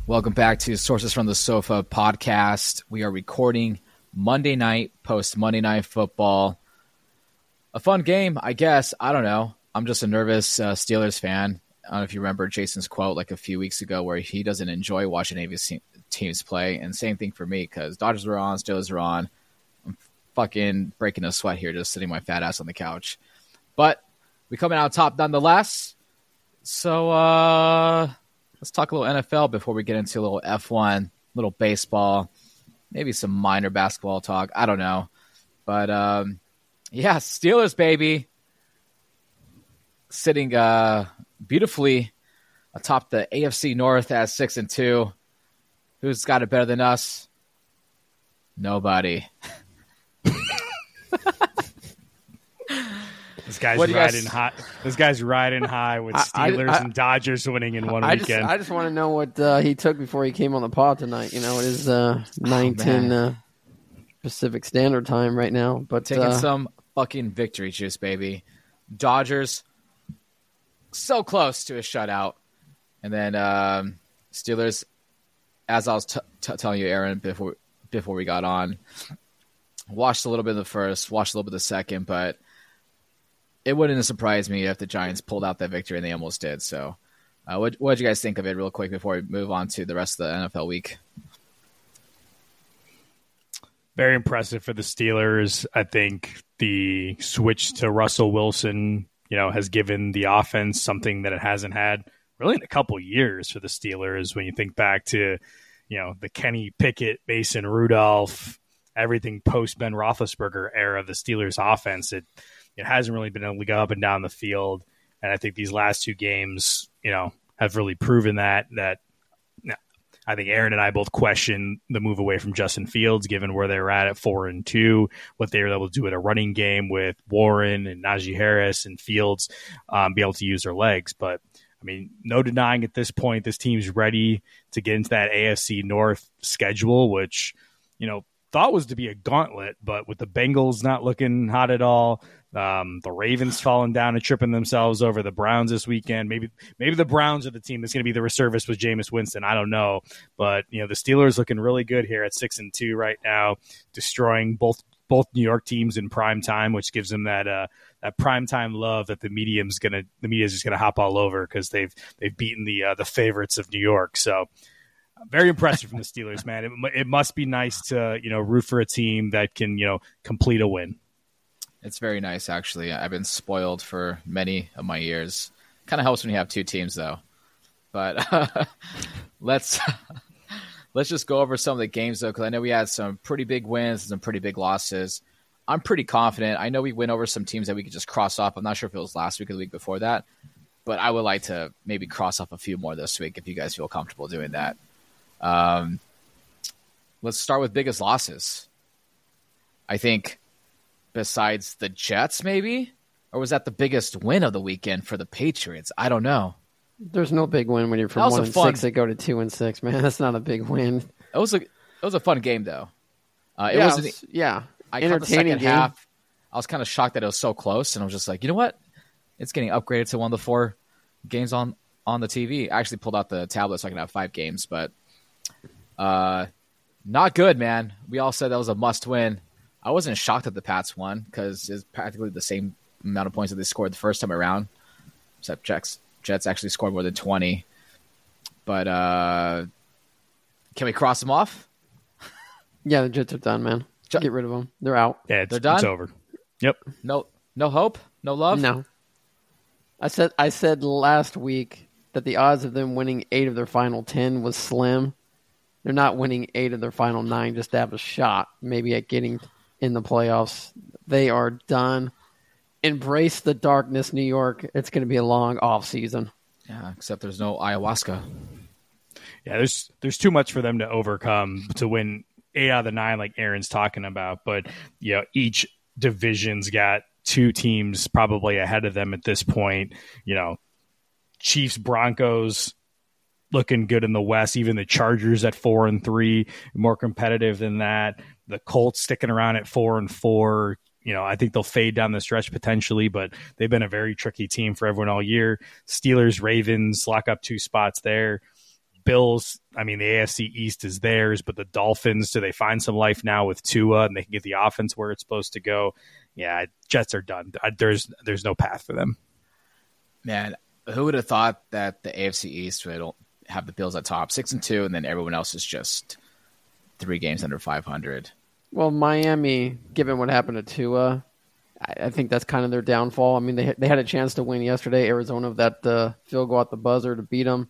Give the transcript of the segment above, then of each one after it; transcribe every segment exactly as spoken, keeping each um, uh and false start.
Welcome back to Sources from the Sofa podcast. We are recording Monday night, post Monday Night Football. A fun game, I guess. I don't know. I'm just a nervous uh, Steelers fan. I don't know if you remember Jason's quote like a few weeks ago where he doesn't enjoy watching A V C teams play. And same thing for me because Dodgers were on, Steelers were on. I'm fucking breaking a sweat here just sitting my fat ass on the couch. But we coming out top nonetheless. So, uh... let's talk a little N F L before we get into a little F one, a little baseball, maybe some minor basketball talk. I don't know. But, um, yeah, Steelers, baby. Sitting uh, beautifully atop the A F C North at six and two. Who's got it better than us? Nobody. This guy's riding guys... high. This guy's riding high with Steelers I, I, and Dodgers winning in one I weekend. Just, I just want to know what uh, he took before he came on the pod tonight. You know, it is uh, nine ten oh, uh, Pacific Standard Time right now. But taking uh, some fucking victory juice, baby. Dodgers so close to a shutout, and then um, Steelers. As I was t- t- telling you, Aaron, before before we got on, watched a little bit of the first, watched a little bit of the second, but it wouldn't have surprised me if the Giants pulled out that victory, and they almost did. So uh, what what did you guys think of it real quick before we move on to the rest of the N F L week? Very impressive for the Steelers. I think the switch to Russell Wilson, you know, has given the offense something that it hasn't had really in a couple years for the Steelers. When you think back to, you know, the Kenny Pickett, Mason Rudolph, everything post Ben Roethlisberger era of the Steelers offense, it It hasn't really been able to go up and down the field. And I think these last two games, you know, have really proven that, that you know, I think Aaron and I both question the move away from Justin Fields, given where they were at at four and two, what they were able to do at a running game with Warren and Najee Harris and Fields, um, be able to use their legs. But I mean, no denying at this point, this team's ready to get into that A F C North schedule, which, you know, thought was to be a gauntlet, but with the Bengals not looking hot at all, Um, the Ravens falling down and tripping themselves over the Browns this weekend. Maybe maybe the Browns are the team that's going to be the reservist with Jameis Winston. I don't know. But, you know, the Steelers looking really good here at six and two right now, destroying both both New York teams in prime time, which gives them that uh, that prime time love that the medium's gonna the media's just gonna hop all over because they've they've beaten the uh, the favorites of New York. So very impressive from the Steelers, man. It, it must be nice to, you know, root for a team that can, you know, complete a win. It's very nice, actually. I've been spoiled for many of my years. Kind of helps when you have two teams, though. But uh, let's let's just go over some of the games, though, because I know we had some pretty big wins and some pretty big losses. I'm pretty confident. I know we went over some teams that we could just cross off. I'm not sure if it was last week or the week before that, but I would like to maybe cross off a few more this week if you guys feel comfortable doing that. Um, let's start with biggest losses. I think besides the Jets, maybe? Or was that the biggest win of the weekend for the Patriots? I don't know. There's no big win when you're from one and fun... six. They go to two and six, man. That's not a big win. It was a it was a fun game though. Uh, it yeah, wasn't. It was, yeah, I caught the second game. half. I was kind of shocked that it was so close, and I was just like, you know what? It's getting upgraded to one of the four games on on the T V. I actually pulled out the tablet so I can have five games, but uh, not good, man. We all said that was a must win. I wasn't shocked that the Pats won because it's practically the same amount of points that they scored the first time around, except Jets, Jets actually scored more than twenty. But uh, can we cross them off? Yeah, the Jets are done, man. Get rid of them. They're out. Yeah, it's, they're done. It's over. Yep. No, no hope. No love. No. I said I said last week that the odds of them winning eight of their final ten was slim. They're not winning eight of their final nine just to have a shot, maybe at getting in the playoffs. They are done. Embrace the darkness, New York. It's going to be a long off season. Yeah, except there's no ayahuasca. Yeah, there's there's too much for them to overcome to win eight out of the nine, like Aaron's talking about. But you know, each division's got two teams probably ahead of them at this point. You know, Chiefs, Broncos looking good in the West. Even the Chargers at four and three, more competitive than that. The Colts sticking around at four and four. You know, I think they'll fade down the stretch potentially, but they've been a very tricky team for everyone all year. Steelers, Ravens lock up two spots there. Bills, I mean, the A F C East is theirs, but the Dolphins, do they find some life now with Tua and they can get the offense where it's supposed to go? Yeah, Jets are done. There's there's no path for them. Man, who would have thought that the A F C East would have the Bills at top six and two, and then everyone else is just three games under five hundred? Well, Miami, given what happened to Tua, I, I think that's kind of their downfall. I mean, they they had a chance to win yesterday. Arizona, that uh, field goal at the buzzer to beat them.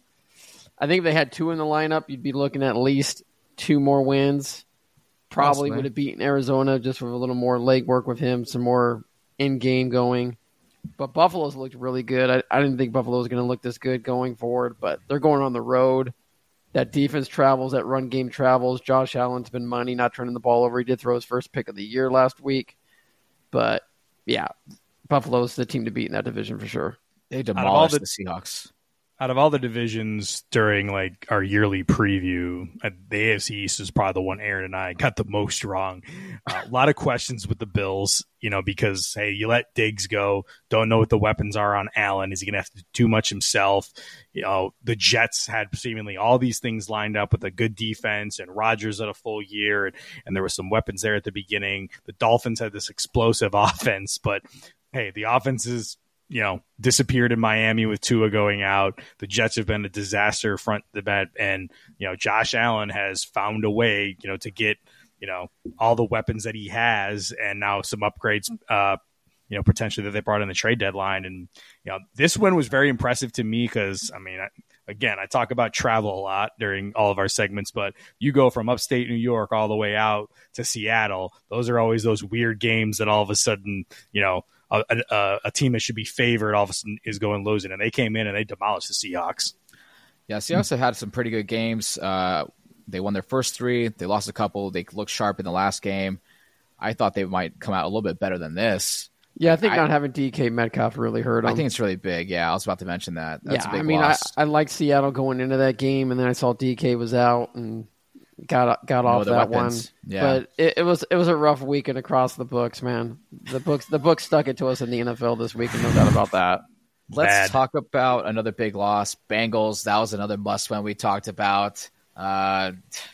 I think if they had two in the lineup, you'd be looking at at least two more wins. Probably would have beaten Arizona just with a little more legwork with him, some more in-game going. But Buffalo's looked really good. I, I didn't think Buffalo was going to look this good going forward, but they're going on the road. That defense travels, that run game travels. Josh Allen's been money, not turning the ball over. He did throw his first pick of the year last week. But, yeah, Buffalo's the team to beat in that division for sure. They demolished the, the Seahawks. Out of all the divisions during like our yearly preview, uh, the A F C East is probably the one Aaron and I got the most wrong. Uh, a lot of questions with the Bills, you know, because, hey, you let Diggs go, don't know what the weapons are on Allen. Is he going to have to do too much himself? You know, the Jets had seemingly all these things lined up with a good defense and Rodgers at a full year, and, and there were some weapons there at the beginning. The Dolphins had this explosive offense, but, hey, the offense is – you know, disappeared in Miami with Tua going out. The Jets have been a disaster front to back, and, you know, Josh Allen has found a way, you know, to get, you know, all the weapons that he has and now some upgrades, uh, you know, potentially that they brought in the trade deadline. And, you know, this one was very impressive to me because, I mean, I, again, I talk about travel a lot during all of our segments, but you go from upstate New York all the way out to Seattle. Those are always those weird games that all of a sudden, you know, A, a, a team that should be favored all of a sudden is going losing, and they came in and they demolished the Seahawks. Yeah, Seahawks have had some pretty good games. Uh, they won their first three. They lost a couple. They looked sharp in the last game. I thought they might come out a little bit better than this. Yeah, I think I, not having D K Metcalf really hurt them. I think it's really big. Yeah, I was about to mention that. That's yeah, a big I mean, loss. I, I liked Seattle going into that game, and then I saw D K was out and got got off that weapons. one. Yeah. But it, it was it was a rough weekend across the books, man. The books the books stuck it to us in the N F L this week, and no doubt about that. Let's Bad. talk about another big loss. Bengals. That was another must win we talked about. Uh,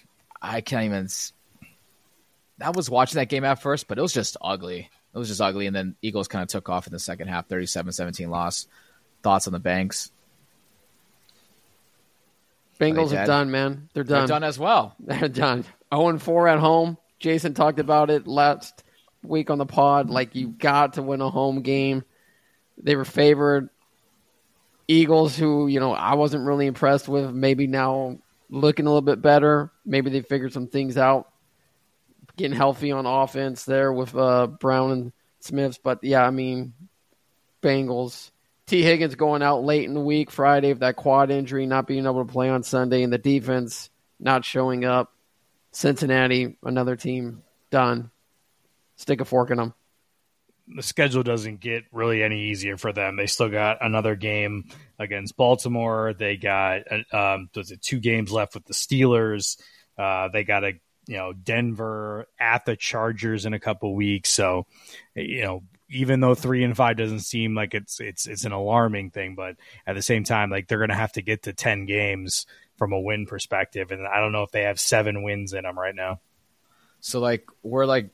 I can't even. I was watching that game at first, but it was just ugly. It was just ugly, and then Eagles kind of took off in the second half, thirty-seven seventeen loss. Thoughts on the Banks? Bengals are done, man. They're done. They're done as well. They're done. oh and four at home. Jason talked about it last week on the pod. Like, you got to win a home game. They were favored. Eagles, who, you know, I wasn't really impressed with, maybe now looking a little bit better. Maybe they figured some things out. Getting healthy on offense there with uh, Brown and Smiths. But, yeah, I mean, Bengals. T. Higgins going out late in the week, Friday, with that quad injury, not being able to play on Sunday, and the defense not showing up. Cincinnati, another team, done. Stick a fork in them. The schedule doesn't get really any easier for them. They still got another game against Baltimore. They got um, there's two games left with the Steelers. Uh, they got a you know Denver at the Chargers in a couple weeks. So you know even though three and five doesn't seem like it's it's it's an alarming thing, but at the same time, like they're going to have to get to ten games from a win perspective, and I don't know if they have seven wins in them right now. So like we're like.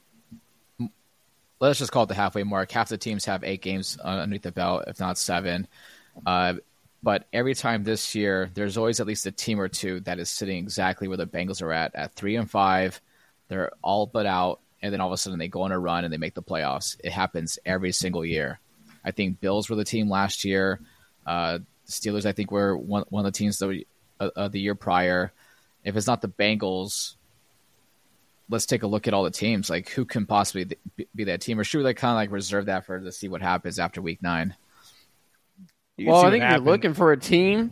Let's just call it the halfway mark. Half the teams have eight games underneath the belt, if not seven. Uh, but every time this year, there's always at least a team or two that is sitting exactly where the Bengals are at, at three and five. They're all but out, and then all of a sudden they go on a run and they make the playoffs. It happens every single year. I think Bills were the team last year. Uh, Steelers, I think, were one, one of the teams the, uh, uh, the year prior. If it's not the Bengals, let's take a look at all the teams. Like, who can possibly be that team? Or should we like kind of like reserve that for to see what happens after week nine? Well, I think if you're looking for a team,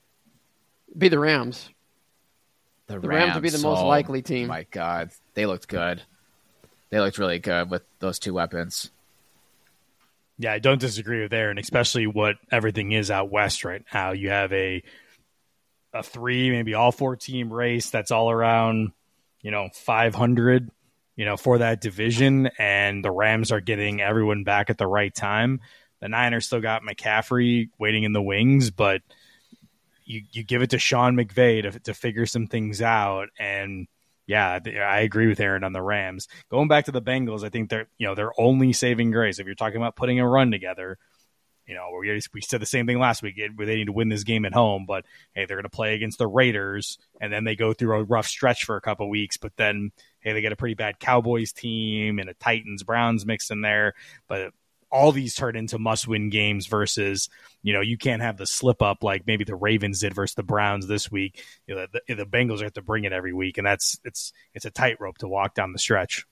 be the Rams. The, the Rams, Rams would be the most oh, likely team. My God, they looked good. They looked really good with those two weapons. Yeah, I don't disagree with Aaron, especially what everything is out west right now. You have a a three, maybe all four team race that's all around, you know, five hundred, you know, for that division, and the Rams are getting everyone back at the right time. The Niners still got McCaffrey waiting in the wings, but you, you give it to Sean McVay to to figure some things out. And yeah, I agree with Aaron on the Rams. Going back to the Bengals, I think they're you know they're only saving grace. If you're talking about putting a run together, you know we we said the same thing last week. Where they need to win this game at home, but hey, they're going to play against the Raiders, and then they go through a rough stretch for a couple of weeks. But then hey, they get a pretty bad Cowboys team and a Titans Browns mix in there, but all these turn into must-win games versus, you know, you can't have the slip-up like maybe the Ravens did versus the Browns this week. You know, the, the Bengals have to bring it every week, and that's it's it's a tightrope to walk down the stretch.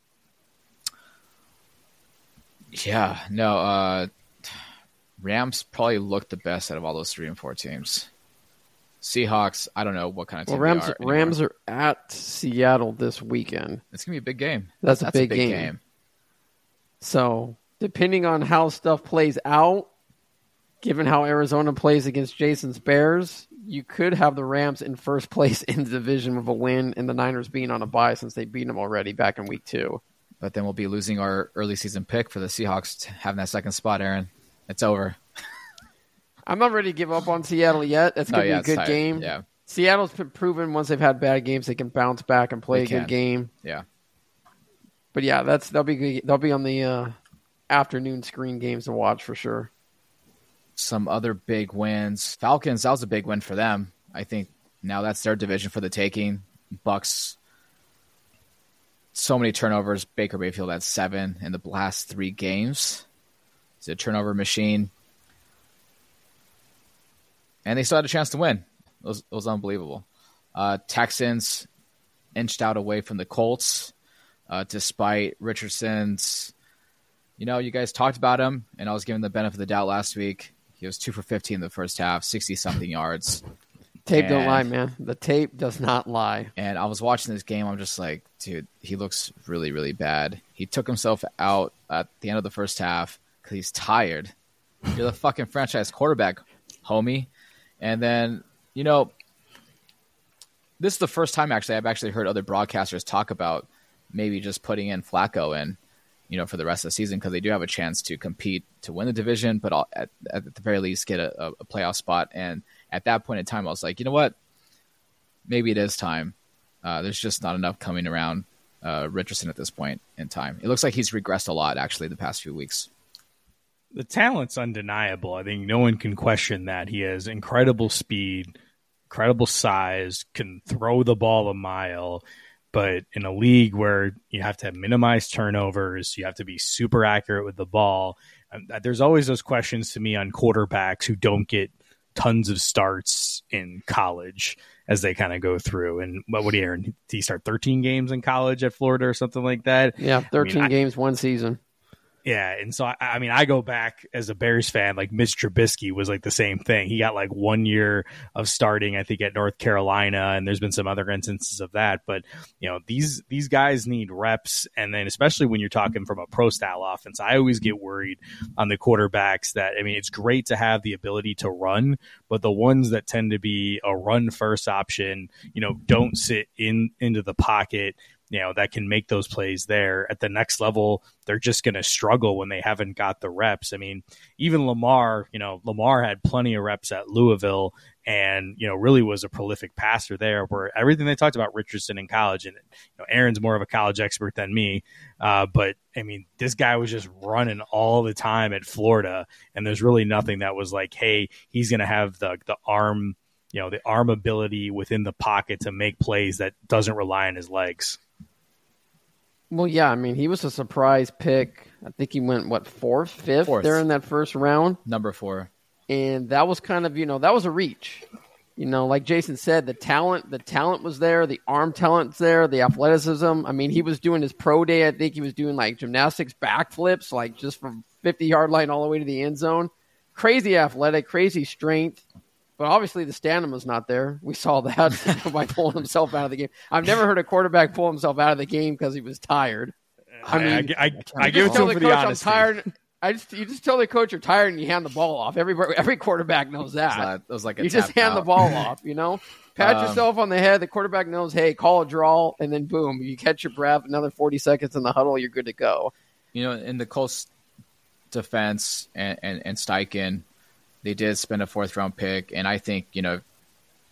Yeah, no, uh, Rams probably looked the best out of all those three and four teams. Seahawks, I don't know what kind of team well, Rams, they are Rams are at Seattle this weekend. It's going to be a big game. That's, That's a, big a big game. game. So, depending on how stuff plays out, given how Arizona plays against Jason's Bears, you could have the Rams in first place in the division with a win and the Niners being on a bye since they beat them already back in week two. But then we'll be losing our early season pick for the Seahawks having that second spot, Aaron. It's over. I'm not ready to give up on Seattle yet. That's going to no, yeah, be a good tight. game. Yeah. Seattle's been proven once they've had bad games, they can bounce back and play They a can. good game. Yeah. But yeah, that's they'll be they'll be on the uh, afternoon screen games to watch for sure. Some other big wins. Falcons, that was a big win for them. I think now that's their division for the taking. Bucks, so many turnovers. Baker Mayfield had seven in the last three games. He's a turnover machine. And they still had a chance to win. It was, it was unbelievable. Uh, Texans inched out away from the Colts, uh, despite Richardson's, you know, you guys talked about him, and I was giving the benefit of the doubt last week. He was two for fifteen in the first half, sixty-something yards. Tape and, don't lie, man. The tape does not lie. And I was watching this game. I'm just like, dude, he looks really, really bad. He took himself out at the end of the first half because he's tired. You're the fucking franchise quarterback, homie. And then, you know, this is the first time, actually, I've actually heard other broadcasters talk about maybe just putting in Flacco in, you know, for the rest of the season because they do have a chance to compete to win the division, but all, at, at the very least get a, a playoff spot. And at that point in time, I was like, you know what? Maybe it is time. Uh, there's just not enough coming around uh, Richardson at this point in time. It looks like he's regressed a lot, actually, the past few weeks. The talent's undeniable. I think no one can question that. He has incredible speed, incredible size, can throw the ball a mile. But in a league where you have to have minimized turnovers, you have to be super accurate with the ball, um, there's always those questions to me on quarterbacks who don't get tons of starts in college as they kind of go through. And what would he, Aaron? Did he start thirteen games in college at Florida or something like that? Yeah, thirteen I mean, games, I, one season. Yeah, and so, I, I mean, I go back as a Bears fan, like Mitch Trubisky was like the same thing. He got like one year of starting, I think, at North Carolina, and there's been some other instances of that. But, you know, these these guys need reps, and then especially when you're talking from a pro-style offense, I always get worried on the quarterbacks that, I mean, it's great to have the ability to run, but the ones that tend to be a run-first option, you know, don't sit in into the pocket, you know, that can make those plays there. At the next level, they're just going to struggle when they haven't got the reps. I mean, even Lamar, you know, Lamar had plenty of reps at Louisville and, you know, really was a prolific passer there, where everything they talked about Richardson in college, and, you know, Aaron's more of a college expert than me. Uh, but I mean, this guy was just running all the time at Florida, and there's really nothing that was like, hey, he's going to have the, the arm, you know, the arm ability within the pocket to make plays that doesn't rely on his legs. Well, yeah, I mean, he was a surprise pick. I think he went, what, fourth, fifth Fourth. there in that first round? Number four. And that was kind of, you know, that was a reach. You know, like Jason said, the talent, the talent was there, the arm talent's there, the athleticism. I mean, he was doing his pro day. I think he was doing like gymnastics backflips, like just from fifty-yard line all the way to the end zone. Crazy athletic, crazy strength. But obviously the stamina's not there. We saw that by pulling himself out of the game. I've never heard a quarterback pull himself out of the game because he was tired. I mean, I, I, I, I give it to him for the coach, honesty. I'm tired. I just you just tell the coach you're tired and you hand the ball off. Every every quarterback knows that. It was, it was like a you just tap hand out. the ball off. You know, pat Um, yourself on the head. The quarterback knows, hey, call a draw, and then boom, you catch your breath. Another forty seconds in the huddle, you're good to go. You know, in the Colts defense and, and, and Steichen, they did spend a fourth round pick. And I think, you know,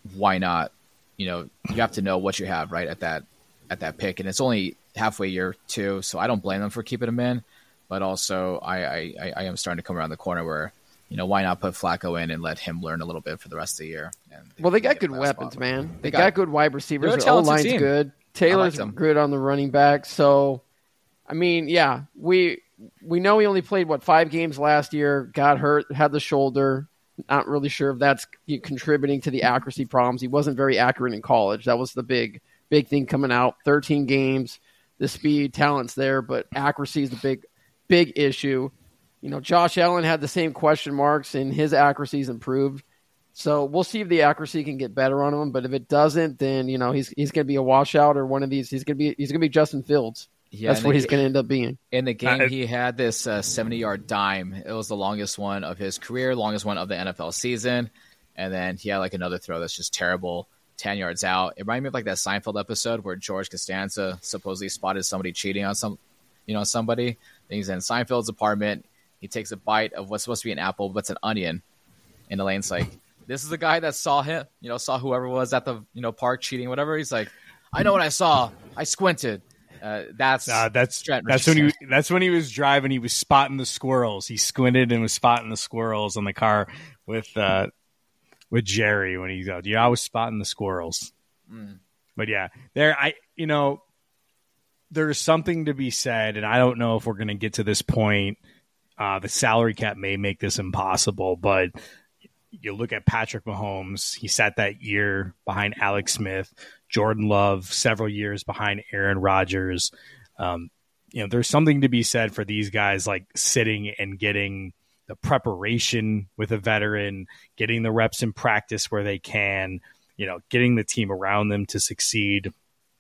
why not? You know, you have to know what you have right at that at that pick, and it's only halfway year two, so I don't blame them for keeping him in. But also, I I, I am starting to come around the corner where, you know, why not put Flacco in and let him learn a little bit for the rest of the year? And well, they got good weapons, man. They, they got, got good wide receivers. Their O-line's team. good. Taylor's like good on the running back. So, I mean, yeah, we we know he only played, what, five games last year, got hurt, had the shoulder. Not really sure if that's contributing to the accuracy problems. He wasn't very accurate in college. That was the big, big thing coming out. thirteen games, the speed, talent's there, but accuracy is the big, big issue. You know, Josh Allen had the same question marks, and his accuracy's improved. So we'll see if the accuracy can get better on him. But if it doesn't, then, you know, he's he's going to be a washout or one of these. He's going to be he's going to be Justin Fields. Yeah, that's what he's going to end up being. In the game, he had this uh, seventy-yard dime. It was the longest one of his career, longest one of the N F L season. And then he had like another throw that's just terrible, ten yards out. It reminded me of like that Seinfeld episode where George Costanza supposedly spotted somebody cheating on some, you know, somebody. Then he's in Seinfeld's apartment. He takes a bite of what's supposed to be an apple, but it's an onion. And Elaine's like, "This is the guy that saw him, you know, saw whoever was at the, you know, park cheating, whatever." He's like, "I know what I saw. I squinted." Uh, that's uh, that's Trent that's when he that's when he was driving. He was spotting the squirrels. He squinted and was spotting the squirrels on the car with uh, with Jerry when he goes, "Yeah, I was spotting the squirrels." Mm. But yeah, there I you know there's something to be said, and I don't know if we're going to get to this point. Uh, the salary cap may make this impossible, but you look at Patrick Mahomes. He sat that year behind Alex Smith. Jordan Love, several years behind Aaron Rodgers. Um, you know, there's something to be said for these guys, like sitting and getting the preparation with a veteran, getting the reps in practice where they can, you know, getting the team around them to succeed.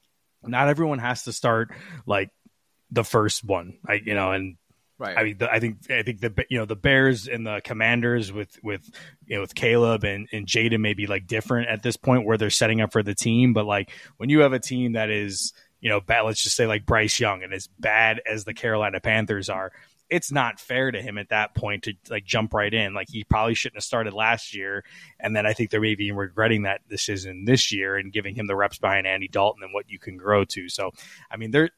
Not everyone has to start like the first one, I, you know, and right. I mean, the, I think I think the you know the Bears and the Commanders with with you know with Caleb and and Jaden may be like different at this point where they're setting up for the team, but like when you have a team that is you know bad, let's just say like Bryce Young and as bad as the Carolina Panthers are, it's not fair to him at that point to like jump right in. Like he probably shouldn't have started last year, and then I think they're maybe regretting that decision this year and giving him the reps behind Andy Dalton and what you can grow to. So I mean they're.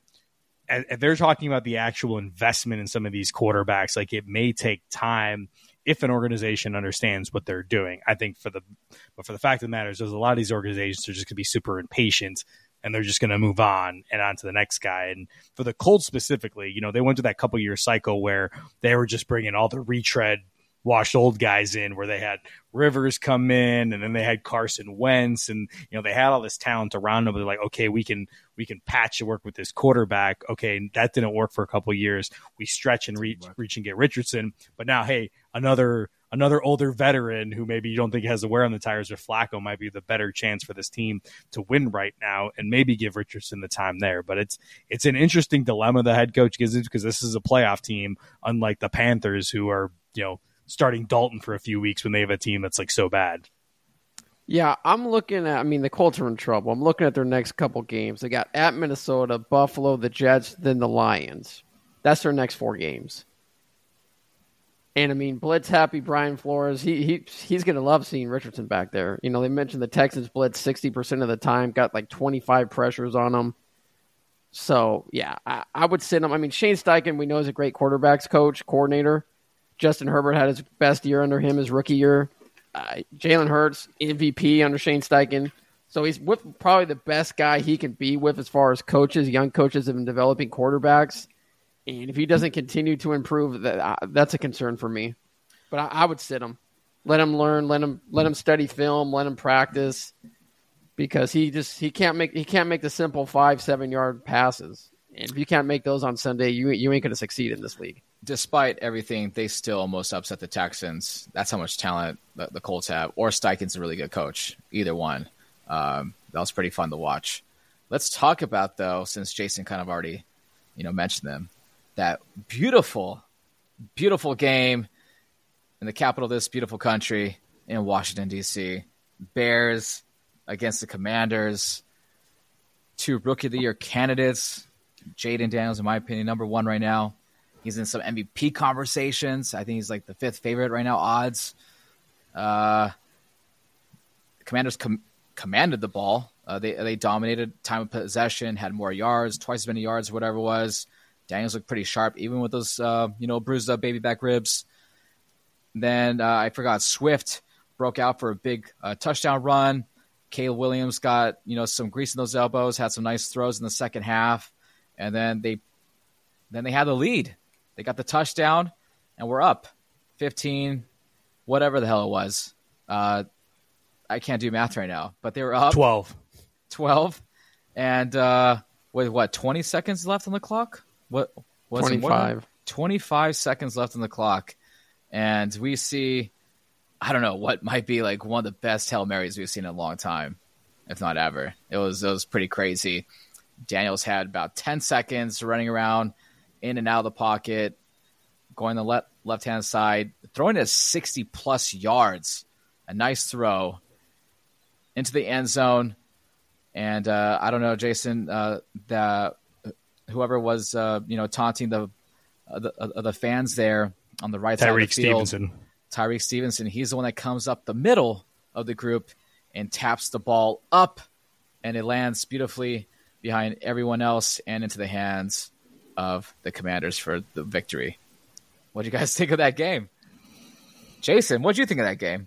If they're talking about the actual investment in some of these quarterbacks, like it may take time if an organization understands what they're doing. I think for the, but for the fact of the matter is there's a lot of these organizations are just going to be super impatient and they're just going to move on and on to the next guy. And for the Colts specifically, you know, they went to that couple year cycle where they were just bringing all the retread washed old guys in, where they had Rivers come in and then they had Carson Wentz and, you know, they had all this talent around them. They're like, okay, we can, we can patch and work with this quarterback. Okay. That didn't work for a couple of years. We stretch and reach, reach and get Richardson. But now, hey, another, another older veteran who maybe you don't think has the wear on the tires or Flacco might be the better chance for this team to win right now and maybe give Richardson the time there. But it's, it's an interesting dilemma the head coach gives it because this is a playoff team, unlike the Panthers who are, you know, starting Dalton for a few weeks when they have a team that's like so bad. Yeah, I'm looking at, I mean, the Colts are in trouble. I'm looking at their next couple games. They got at Minnesota, Buffalo, the Jets, then the Lions. That's their next four games. And I mean, blitz happy Brian Flores, he he he's going to love seeing Richardson back there. You know, they mentioned the Texans blitz sixty percent of the time, got like twenty-five pressures on them. So, yeah, I, I would sit him. I mean, Shane Steichen, we know, is a great quarterbacks coach, coordinator. Justin Herbert had his best year under him his rookie year. Uh, Jalen Hurts, M V P under Shane Steichen. So he's with probably the best guy he can be with as far as coaches. Young coaches have been developing quarterbacks. And if he doesn't continue to improve, that uh, that's a concern for me. But I, I would sit him. Let him learn. Let him let him study film. Let him practice. Because he just he can't make he can't make the simple five, seven yard passes. And if you can't make those on Sunday, you you ain't gonna succeed in this league. Despite everything, they still almost upset the Texans. That's how much talent the, the Colts have. Or Steichen's a really good coach. Either one. Um, that was pretty fun to watch. Let's talk about, though, since Jason kind of already, you know, mentioned them, that beautiful, beautiful game in the capital of this beautiful country in Washington, D C Bears against the Commanders. Two Rookie of the Year candidates. Jaden Daniels, in my opinion, number one right now. He's in some M V P conversations. I think he's like the fifth favorite right now, odds. Uh, Commanders com- commanded the ball. Uh, they they dominated time of possession, had more yards, twice as many yards, whatever it was. Daniels looked pretty sharp, even with those uh, you know bruised up baby back ribs. Then uh, I forgot Swift broke out for a big uh, touchdown run. Caleb Williams got you know some grease in those elbows, had some nice throws in the second half, and then they then they had the lead. They got the touchdown, and we're up fifteen, whatever the hell it was. Uh, I can't do math right now, but they were up twelve. twelve, and uh, with what twenty seconds left on the clock? What was twenty-five. It twenty-five seconds left on the clock, and we see, I don't know, what might be like one of the best Hail Marys we've seen in a long time, if not ever. It was it was pretty crazy. Daniels had about ten seconds running around in and out of the pocket, going the left left hand side, throwing it sixty plus yards, a nice throw into the end zone. And uh, I don't know, Jason, uh, the whoever was uh, you know taunting the uh, the, uh, the fans there on the right side of the field, Stevenson. Tyreek Stevenson. He's the one that comes up the middle of the group and taps the ball up, and it lands beautifully behind everyone else and into the hands of the Commanders for the victory. What do you guys think of that game? Jason, what do you think of that game?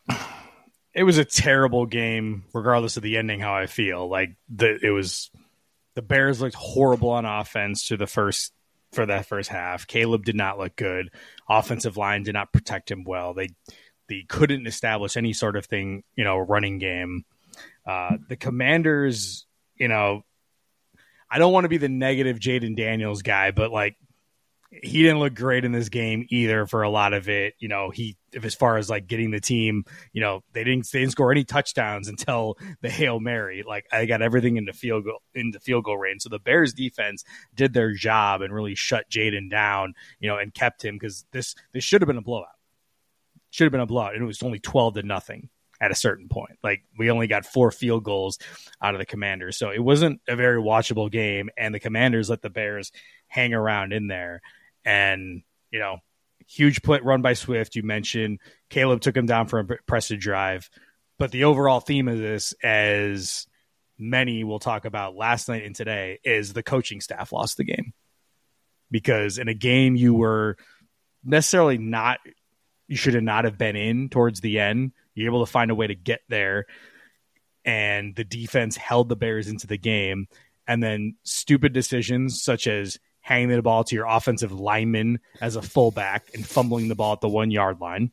It was a terrible game, regardless of the ending, how I feel. Like the it was the Bears looked horrible on offense to the first for that first half. Caleb did not look good. Offensive line did not protect him well. They they couldn't establish any sort of thing, you know, running game. Uh, the Commanders, you know, I don't want to be the negative Jaden Daniels guy, but like he didn't look great in this game either for a lot of it. You know, he, if as far as like getting the team, you know, they didn't, they didn't score any touchdowns until the Hail Mary. Like I got everything into field goal, into field goal range. So the Bears defense did their job and really shut Jaden down, you know, and kept him, because this, this should have been a blowout. Should have been a blowout. And it was only twelve to nothing at a certain point. Like we only got four field goals out of the Commanders. So it wasn't a very watchable game, and the Commanders let the Bears hang around in there. And, you know, huge play run by Swift. You mentioned Caleb took him down for a impressive drive. But the overall theme of this, as many will talk about last night and today, is the coaching staff lost the game. Because in a game you were necessarily not, you should have not have been in towards the end, you're able to find a way to get there. And the defense held the Bears into the game. And then stupid decisions such as hanging the ball to your offensive lineman as a fullback and fumbling the ball at the one yard line.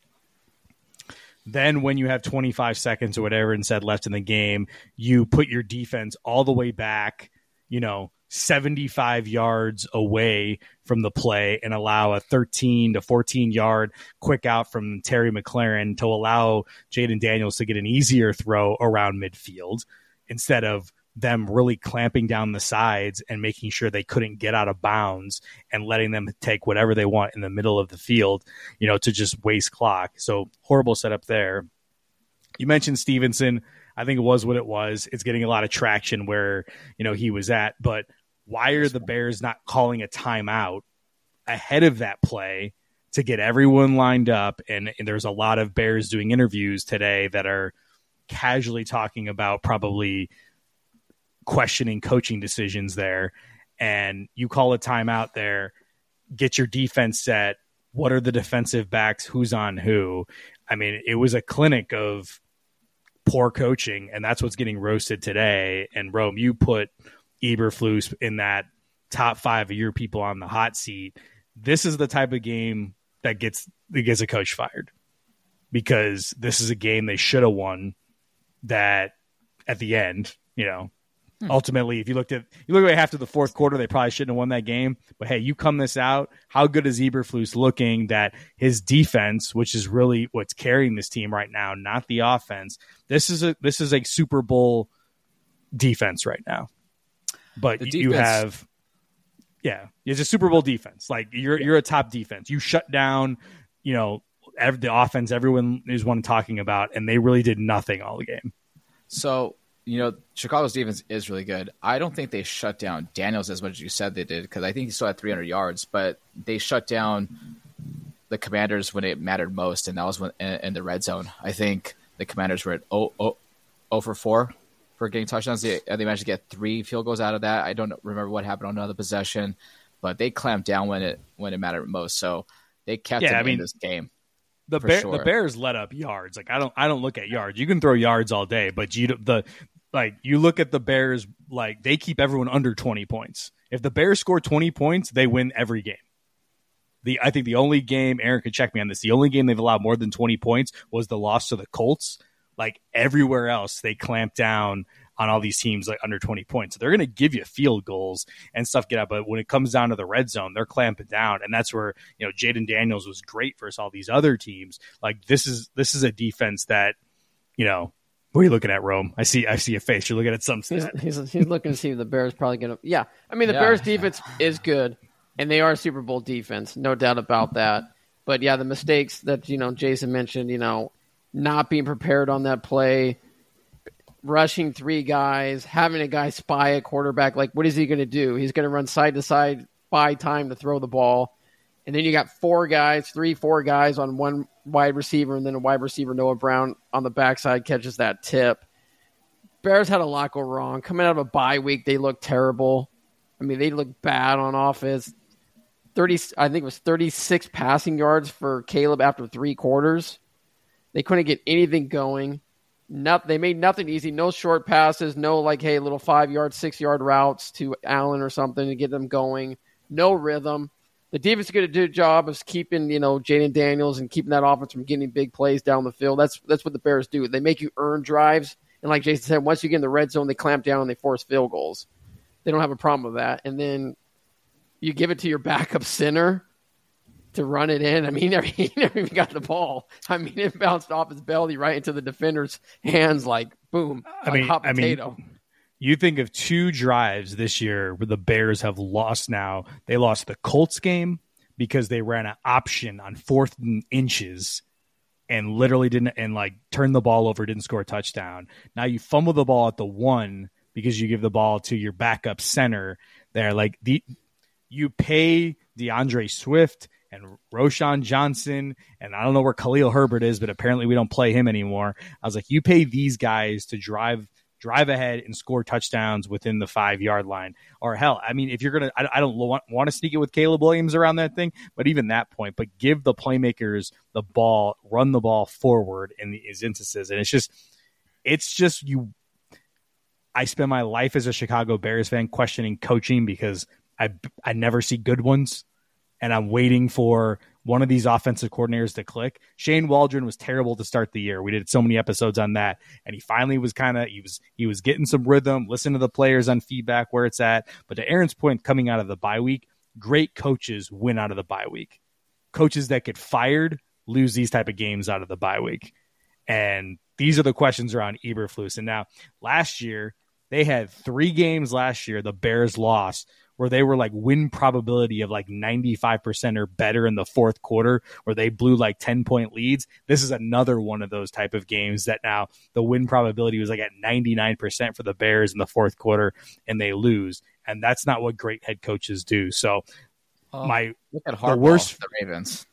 Then when you have twenty-five seconds or whatever instead left in the game, you put your defense all the way back, you know, seventy-five yards away from the play and allow a thirteen to fourteen yard quick out from Terry McLaurin to allow Jaden Daniels to get an easier throw around midfield, instead of them really clamping down the sides and making sure they couldn't get out of bounds and letting them take whatever they want in the middle of the field, you know, to just waste clock. So horrible setup there. You mentioned Stevenson. I think it was what it was. It's getting a lot of traction where, you know, he was at, but why are the Bears not calling a timeout ahead of that play to get everyone lined up? And, and there's a lot of Bears doing interviews today that are casually talking about probably questioning coaching decisions there, and you call a timeout there, get your defense set. What are the defensive backs? Who's on who? I mean, it was a clinic of poor coaching, and that's what's getting roasted today. And Rome, you put Eberflus in that top five of your people on the hot seat. This is the type of game that gets, that gets a coach fired, because this is a game they should have won, that at the end, you know, Hmm. Ultimately, if you looked at you look at half of the fourth quarter, they probably shouldn't have won that game. But hey, you come this out, how good is Eberflus looking that his defense, which is really what's carrying this team right now, not the offense. This is a this is a Super Bowl defense right now. But the you defense- have yeah, it's a Super Bowl defense. Like you're you're a top defense. You shut down, you know, every, the offense everyone is one talking about, and they really did nothing all the game. So, you know, Chicago's defense is really good. I don't think they shut down Daniels as much as you said they did, because I think he still had three hundred yards, but they shut down the Commanders when it mattered most, and that was when in, in the red zone. I think the Commanders were at oh, oh, zero for four for getting touchdowns. They, they managed to get three field goals out of that. I don't remember what happened on another possession, but they clamped down when it when it mattered most. So they kept yeah, it I mean, in this game. The Bear, sure. the Bears let up yards. Like I don't I don't look at yards. You can throw yards all day, but you the like you look at the Bears, like they keep everyone under twenty points. If the Bears score twenty points, they win every game. The I think the only game, Aaron could check me on this, the only game they've allowed more than twenty points was the loss to the Colts. Like everywhere else, they clamp down on all these teams like under twenty points. So they're going to give you field goals and stuff get out. But when it comes down to the red zone, they're clamping down. And that's where, you know, Jaden Daniels was great versus all these other teams. Like this is, this is a defense that, you know, what are you looking at, Rome? I see, I see a face. You're looking at some he's, he's, he's looking to see if the Bears probably going to, yeah. I mean, the yeah. Bears defense is good and they are a Super Bowl defense. No doubt about that. But yeah, the mistakes that, you know, Jason mentioned, you know, not being prepared on that play, rushing three guys, having a guy spy a quarterback. Like, what is he going to do? He's going to run side to side, buy time to throw the ball. And then you got four guys, three, four guys on one wide receiver, and then a wide receiver, Noah Brown, on the backside catches that tip. Bears had a lot go wrong. Coming out of a bye week, they looked terrible. I mean, they looked bad on offense. thirty, I think it was thirty-six passing yards for Caleb after three quarters. They couldn't get anything going. Not, they made nothing easy. No short passes. No, like, hey, little five-yard, six-yard routes to Allen or something to get them going. No rhythm. The defense is going to do a job of keeping, you know, Jaden Daniels and keeping that offense from getting big plays down the field. That's that's what the Bears do. They make you earn drives. And like Jason said, once you get in the red zone, they clamp down and they force field goals. They don't have a problem with that. And then you give it to your backup center to run it in. I mean, he never even got the ball. I mean, it bounced off his belly right into the defender's hands like, boom, I like mean, hot I potato. mean, you think of two drives this year where the Bears have lost now. They lost the Colts game because they ran an option on fourth and inches and literally didn't, and like turned the ball over, didn't score a touchdown. Now you fumble the ball at the one because you give the ball to your backup center there. Like the, you pay DeAndre Swift and Roshan Johnson, and I don't know where Khalil Herbert is, but apparently we don't play him anymore. I was like, you pay these guys to drive drive ahead and score touchdowns within the five-yard line. Or hell, I mean, if you're going to, I don't want, want to sneak it with Caleb Williams around that thing, but even that point, but give the playmakers the ball, run the ball forward in these instances. And it's just, it's just you, I spend my life as a Chicago Bears fan questioning coaching because I, I never see good ones. And I'm waiting for one of these offensive coordinators to click. Shane Waldron was terrible to start the year. We did so many episodes on that. And he finally was kind of, he was, he was getting some rhythm, listen to the players on feedback where it's at. But to Aaron's point, coming out of the bye week, great coaches win out of the bye week. Coaches that get fired lose these type of games out of the bye week. And these are the questions around Eberflus. And now last year, they had three games last year the Bears lost where they were like win probability of like ninety-five percent or better in the fourth quarter, where they blew like ten point leads. This is another one of those type of games that now the win probability was like at ninety-nine percent for the Bears in the fourth quarter and they lose. And that's not what great head coaches do. So oh, my look at Harbaugh, the worst, the Ravens.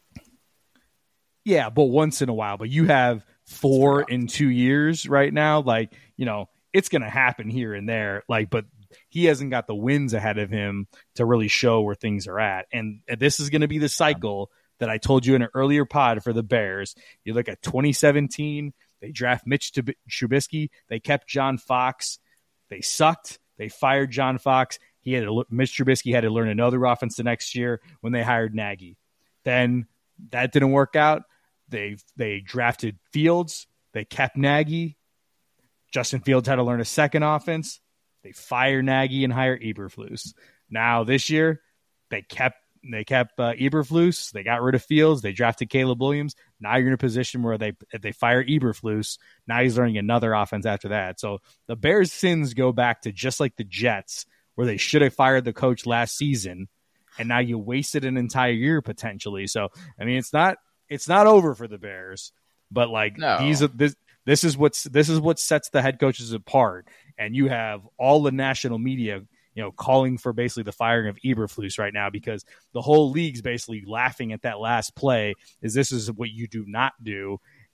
Yeah, but once in a while, but you have four in two years right now. Like, you know, it's going to happen here and there. Like, but he hasn't got the wins ahead of him to really show where things are at. And this is going to be the cycle that I told you in an earlier pod for the Bears. You look at twenty seventeen, they draft Mitch Trubisky. They kept John Fox. They sucked. They fired John Fox. He had to, Mitch Trubisky had to learn another offense the next year when they hired Nagy. Then that didn't work out. They they drafted Fields. They kept Nagy. Justin Fields had to learn a second offense. They fire Nagy and hire Eberflus. Now this year, they kept they kept uh, Eberflus. They got rid of Fields. They drafted Caleb Williams. Now you're in a position where they if they fire Eberflus, now he's learning another offense after that. So the Bears' sins go back to just like the Jets, where they should have fired the coach last season, and now you wasted an entire year potentially. So I mean, it's not it's not over for the Bears, but like no. these are this. This is what's this is what sets the head coaches apart, and you have all the national media, you know, calling for basically the firing of Eberflus right now because the whole league's basically laughing at that last play. Is this is what you do not do,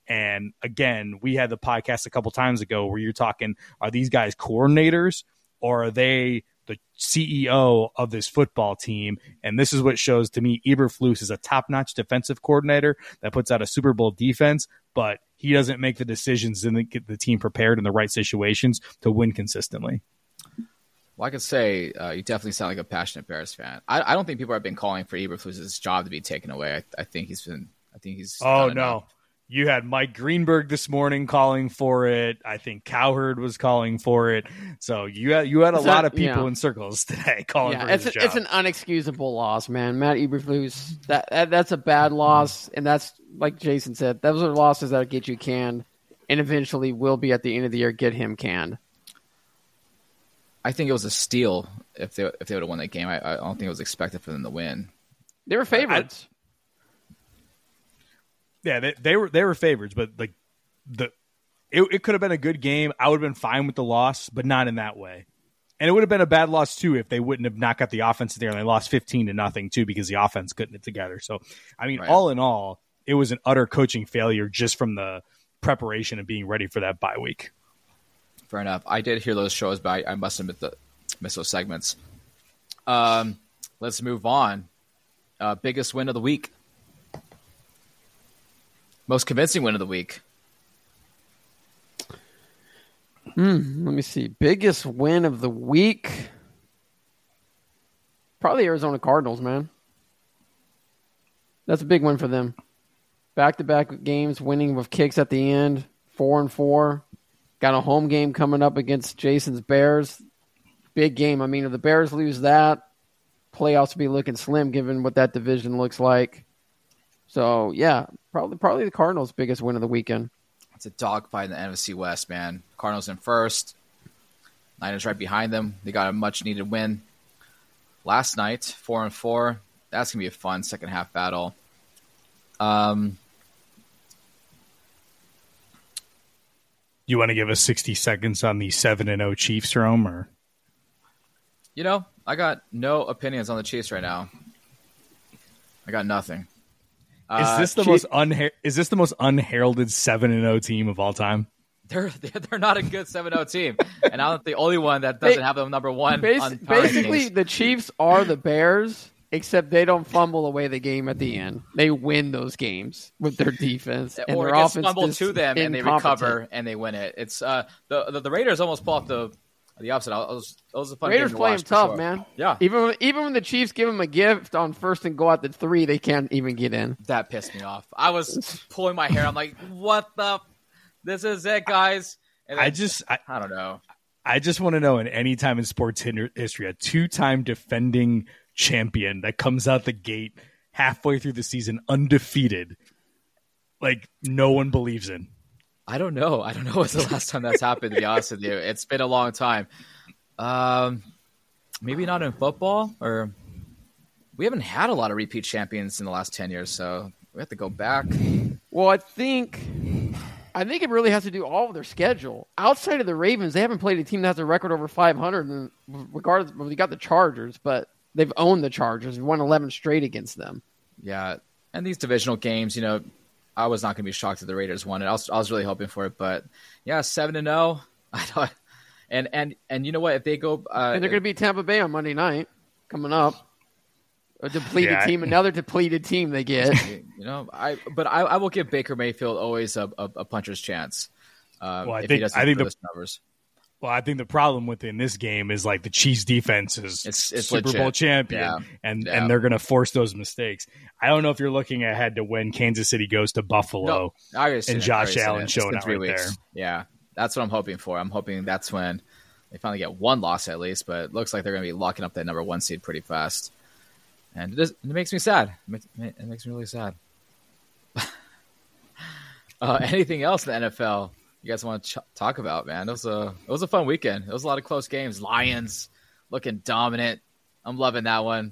And again, we had the podcast a couple times ago where you're talking, are these guys coordinators or are they the C E O of this football team? And this is what shows to me Eberflus is a top-notch defensive coordinator that puts out a Super Bowl defense, but he doesn't make the decisions and get the team prepared in the right situations to win consistently. Well, I could say uh, you definitely sound like a passionate Bears fan. I, I don't think people have been calling for Eberflus's job to be taken away. I, I think he's been. I think he's. Oh no, enough. You had Mike Greenberg this morning calling for it. I think Cowherd was calling for it. So you had you had a It's lot a- of people yeah. in circles today calling Yeah, for it's his a, job. it's an unexcusable loss, man. Matt Eberflus, that, that that's a bad loss, and that's like Jason said, those are losses that get you canned, and eventually will be at the end of the year get him canned. I think it was a steal if they if they would have won that game. I, I don't think it was expected for them to win. They were favorites. Yeah, they, they were they were favorites, but like the it, it could have been a good game. I would have been fine with the loss, but not in that way. And it would have been a bad loss too if they wouldn't have not got the offense there and they lost fifteen to nothing too because the offense couldn't get together. So I mean, Right. all in all, it was an utter coaching failure just from the preparation and being ready for that bye week. Fair enough. I did hear those shows, but I, I must admit the missed those segments. Um, let's move on. Uh, biggest win of the week. Most convincing win of the week. Hmm, let me see. Biggest win of the week. Probably Arizona Cardinals, man. That's a big win for them. Back-to-back games, winning with kicks at the end, four and four. Got a home game coming up against Jason's Bears. Big game. I mean, if the Bears lose that, playoffs will be looking slim given what that division looks like. So, yeah, probably probably the Cardinals' biggest win of the weekend. It's a dogfight in the N F C West, man. Cardinals in first. Niners right behind them. They got a much-needed win last night, four and four. That's gonna be a fun second half battle. Um, You want to give us sixty seconds on the seven and oh Chiefs, Rome? Or you know, I got no opinions on the Chiefs right now. I got nothing. is Uh, this the Chief- most unha- is this the most unheralded seven and oh team of all time? They're they're not a good seven oh team, and I'm the only one that doesn't Ba- have them number one. Bas- on power basically, rankings. the Chiefs are the Bears, except they don't fumble away the game at the end. They win those games with their defense and or their it gets offense. fumbled is to them and they incompetent. recover and they win it. It's uh the the, the Raiders almost pull off the the opposite. It was, it was a fun Raiders game to play watch them for tough, sure. man. Yeah, Even when, even when the Chiefs give them a gift on first and go out to three, they can't even get in. that pissed me off. I was pulling my hair. I'm like, what the? This is it, guys. And I then- just I, I don't know. I just want to know in any time in sports hin- history, a two-time defending champion that comes out the gate halfway through the season undefeated, like no one believes in. I don't know. I don't know what's the last time that's happened, to be honest with you. It's been a long time. Um, maybe not in football, or we haven't had a lot of repeat champions in the last ten years, so we have to go back. Well, I think I think it really has to do all with their schedule. Outside of the Ravens, they haven't played a team that has a record over five hundred. And regardless, well, they got the Chargers, but they've owned the Chargers. They've won eleven straight against them. Yeah, and these divisional games, you know, I was not going to be shocked if the Raiders won it. I was, I was really hoping for it, but yeah, seven and zero. I thought, and and and you know what? If they go, uh, And they're going to beat Tampa Bay on Monday night coming up. A depleted Yeah, I- team, another depleted team they get. you know, I but I, I will give Baker Mayfield always a, a, a puncher's chance. Um, Well, I if think- he doesn't I think put the- those numbers. Well, I think the problem within this game is like the Chiefs defense is It's- it's Super legit. Bowl champion, Yeah. and Yeah. and they're going to force those mistakes. I don't know if you're looking ahead to when Kansas City goes to Buffalo. No, I already seen and it. Josh I already seen Allen it. It's showing been out three right weeks. there. Yeah, that's what I'm hoping for. I'm hoping that's when they finally get one loss at least. But it looks like they're going to be locking up that number one seed pretty fast, and it, is, it makes me sad. It makes, it makes me really sad. uh, anything else in the N F L you guys want to ch- talk about, man? It was a it was a fun weekend. It was a lot of close games. Lions looking dominant. I'm loving that one.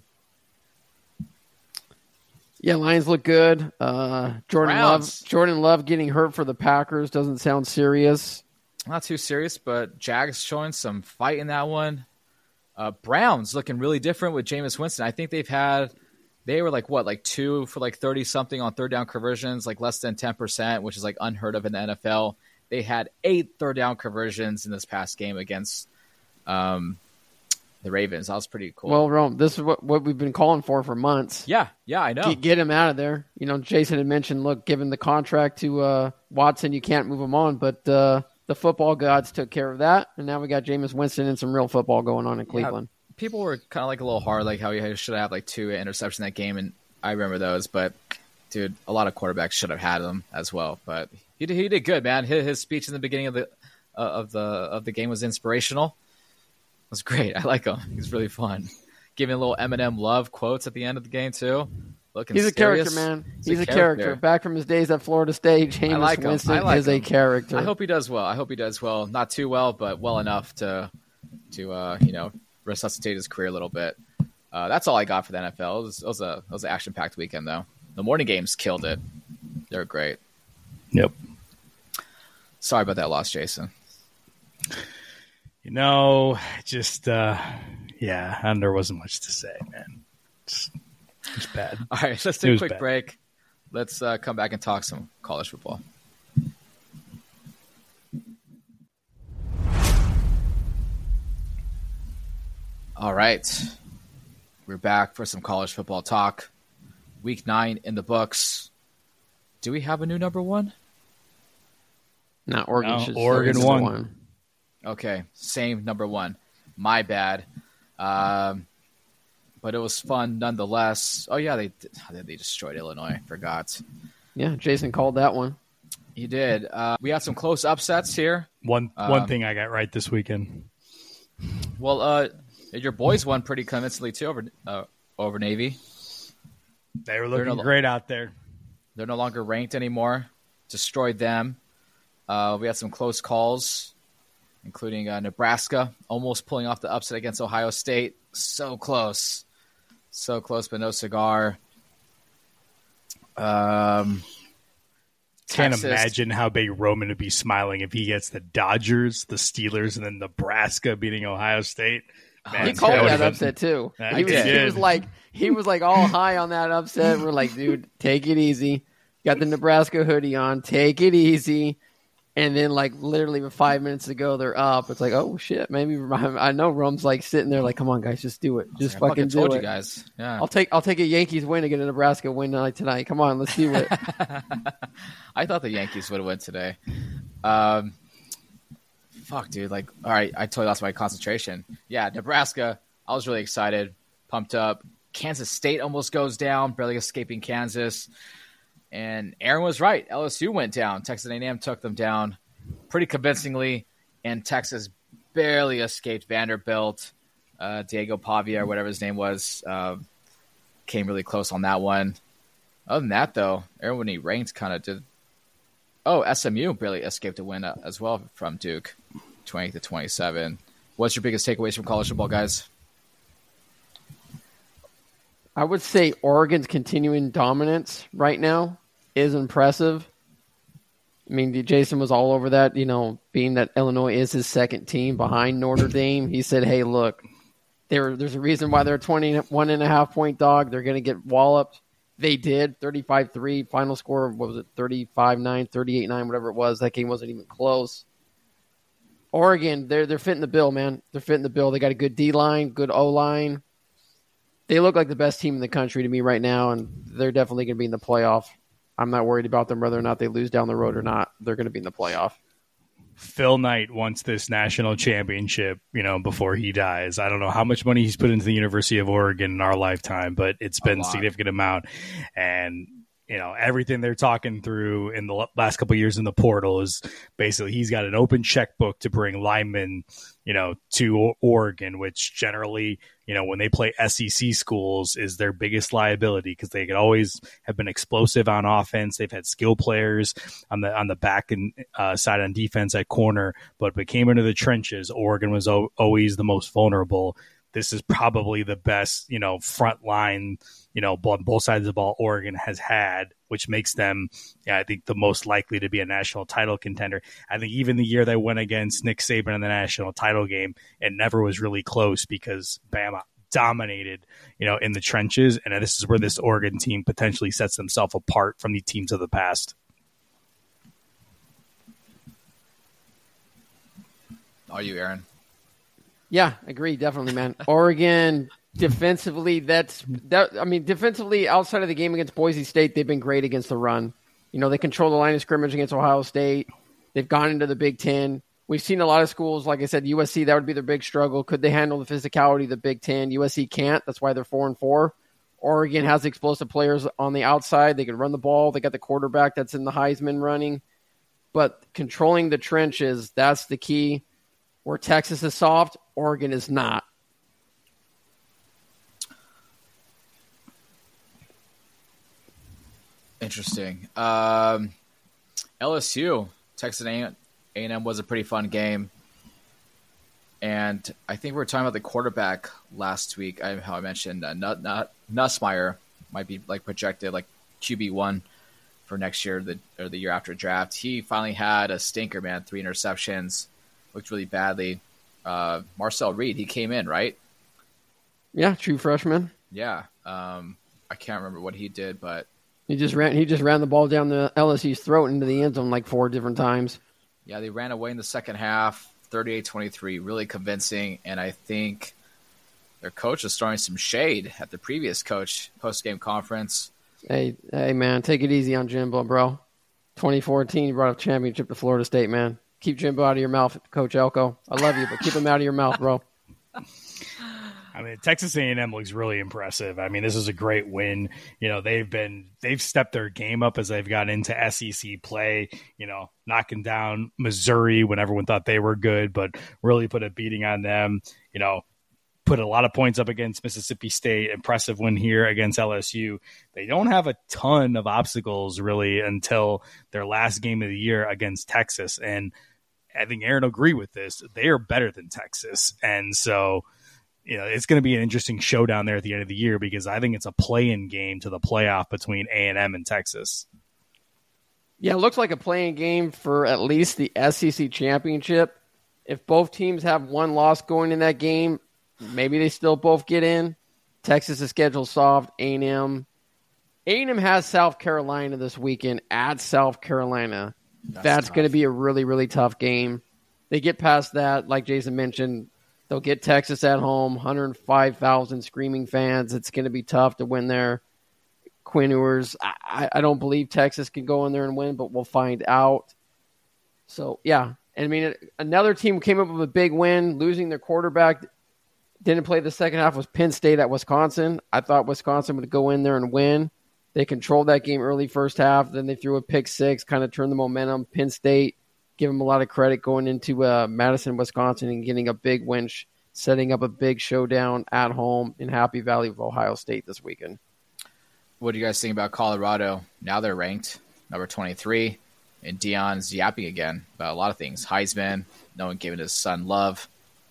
Yeah, Lions look good. Uh, Jordan Browns. Love, Jordan Love getting hurt for the Packers doesn't sound serious. Not too serious, but Jags showing some fight in that one. Uh, Browns looking really different with Jameis Winston. I think they've had they were like what, like two for like thirty something on third down conversions, like less than ten percent, which is like unheard of in the N F L. They had eight third down conversions in this past game against um, the Ravens. That was pretty cool. Well, Rome, this is what, what we've been calling for for months. Yeah, yeah, I know. Get, get him out of there. You know, Jason had mentioned, look, given the contract to uh, Watson, you can't move him on, but uh, the football gods took care of that, and now we got Jameis Winston and some real football going on in Cleveland. Yeah. People were kind of like a little hard, like how he should have like two interceptions in that game, and I remember those. But dude, a lot of quarterbacks should have had them as well. But he did, he did good, man. His, his speech in the beginning of the uh, of the of the game was inspirational. It was great. I like him. He's really fun. Giving a little Eminem love quotes at the end of the game too. Looking He's a serious. character, man. He's, He's a, a character. character. Back from his days at Florida State, Jameis like him. Winston I like is him. a character. I hope he does well. I hope he does well. Not too well, but well enough to to uh, you know. resuscitate his career a little bit. Uh, that's all I got for the N F L. It was, it was a it was an action packed weekend though. The morning games killed it. They're great. Yep. Sorry about that loss, Jason. You know, just uh, yeah, and there wasn't much to say, man. It's, it's bad. All right, let's take a quick bad. break. Let's uh, come back and talk some college football. All right, we're back for some college football talk. Week nine in the books. Do we have a new number one? No, Oregon no, should Oregon one. one. Okay, same number one. My bad. Um, but it was fun nonetheless. Oh yeah, they they destroyed Illinois. I forgot. Yeah, Jason called that one. He did. Uh, we had some close upsets here. One um, one thing I got right this weekend. Well, uh. Your boys won pretty convincingly too over uh, over Navy. They were looking no, great out there. They're no longer ranked anymore. Destroyed them. Uh, we had some close calls, including uh, Nebraska almost pulling off the upset against Ohio State. So close, so close, but no cigar. Um, Can't Texas. imagine how big Roman would be smiling if he gets the Dodgers, the Steelers, and then Nebraska beating Ohio State. Man, he called that, that upset too. He he, was, he was like, he was like all high on that upset. We're like, dude, take it easy. Got the Nebraska hoodie on. Take it easy. And then, like, literally with five minutes ago, they're up. It's like, oh shit, maybe I know Rome's like sitting there, like, come on, guys, just do it, just I fucking, fucking do told it, you guys. Yeah, I'll take, I'll take a Yankees win to get a Nebraska win tonight. Come on, let's do it. I thought the Yankees would have won today. Um. Fuck, dude. Like, all right, I totally lost my concentration. Yeah, Nebraska, I was really excited, pumped up. Kansas State almost goes down, barely escaping Kansas. And Aaron was right. L S U went down. Texas A and M took them down pretty convincingly. And Texas barely escaped Vanderbilt. Uh, Diego Pavia, or whatever his name was, uh, came really close on that one. Other than that, though, Aaron, when he ranked, kind of did. Oh, S M U barely escaped a win uh, as well from Duke, twenty to twenty-seven. What's your biggest takeaways from college football, guys? I would say Oregon's continuing dominance right now is impressive. I mean, Jason was all over that, you know, being that Illinois is his second team behind Notre Dame. He said, hey, look, there, there's a reason why they're a twenty-one and a half point dog. They're going to get walloped. They did, thirty-five three, final score, what was it, thirty-five nine, thirty-eight nine, whatever it was. That game wasn't even close. Oregon, they're they're fitting the bill, man. They're fitting the bill. They got a good D-line, good O-line. They look like the best team in the country to me right now, and they're definitely going to be in the playoff. I'm not worried about them whether or not they lose down the road or not. They're going to be in the playoff. Phil Knight wants this national championship, you know, before he dies. I don't know how much money he's put into the University of Oregon in our lifetime, but it's been a significant amount. And, you know, everything they're talking through in the last couple of years in the portal is basically he's got an open checkbook to bring linemen, you know, to Oregon, which generally, you know, when they play S E C schools is their biggest liability because they could always have been explosive on offense. They've had skill players on the on the back and uh, side on defense at corner, but when it came into the trenches, Oregon was o- always the most vulnerable. This is probably the best, you know, front line, you know, on both sides of the ball Oregon has had, which makes them, yeah, I think, the most likely to be a national title contender. I think even the year they went against Nick Saban in the national title game, it never was really close because Bama dominated, you know, in the trenches. And this is where this Oregon team potentially sets themselves apart from the teams of the past. Are you, Aaron? Yeah, agree, definitely, man. Oregon defensively, that's that. I mean, defensively, outside of the game against Boise State, they've been great against the run. You know, they control the line of scrimmage against Ohio State. They've gone into the Big Ten. We've seen a lot of schools, like I said, U S C, that would be their big struggle. Could they handle the physicality of the Big Ten? U S C can't. That's why they're four and four. Oregon has explosive players on the outside. They can run the ball. They got the quarterback that's in the Heisman running. But controlling the trenches, that's the key. Where Texas is soft, Oregon is not. Interesting. Um, L S U, Texas A and M was a pretty fun game. And I think we were talking about the quarterback last week. I, how I mentioned uh, Nut, Nut, Nussmeier might be like projected like Q B one for next year the, or the year after draft. He finally had a stinker, man, three interceptions. Looked really badly. Uh, Marcel Reed, he came in, right? Yeah, true freshman. Yeah. Um, I can't remember what he did, but he just ran. He just ran the ball down the L S U's throat into the end zone like four different times. Yeah, they ran away in the second half, thirty-eight twenty-three, really convincing. And I think their coach is throwing some shade at the previous coach post-game conference. Hey, hey, man, take it easy on Jimbo, bro. twenty fourteen, you brought a championship to Florida State, man. Keep Jimbo out of your mouth, Coach Elko. I love you, but keep him out of your mouth, bro. I mean, Texas A and M looks really impressive. I mean, this is a great win. You know, they've been they've stepped their game up as they've got into S E C play. You know, knocking down Missouri when everyone thought they were good, but really put a beating on them. You know, put a lot of points up against Mississippi State. Impressive win here against L S U. They don't have a ton of obstacles really until their last game of the year against Texas, and I think Aaron will agree with this. They are better than Texas, and so. You know, it's going to be an interesting showdown there at the end of the year because I think it's a play-in game to the playoff between A and M and Texas. Yeah, it looks like a play-in game for at least the S E C championship. If both teams have one loss going in that game, maybe they still both get in. Texas is scheduled soft. A and M. A and M has South Carolina this weekend at South Carolina. That's, That's going to be a really, really tough game. They get past that, like Jason mentioned, they'll get Texas at home, one hundred five thousand screaming fans. It's going to be tough to win there. Quinn Ewers, I, I don't believe Texas can go in there and win, but we'll find out. So, yeah. And I mean, another team came up with a big win, losing their quarterback. Didn't play the second half was Penn State at Wisconsin. I thought Wisconsin would go in there and win. They controlled that game early first half. Then they threw a pick six, kind of turned the momentum. Penn State, give them a lot of credit going into uh, Madison, Wisconsin, and getting a big win, sh- setting up a big showdown at home in Happy Valley with Ohio State this weekend. What do you guys think about Colorado? Now they're ranked number twenty-three, and Deion's yapping again about a lot of things. Heisman, no one giving his son love.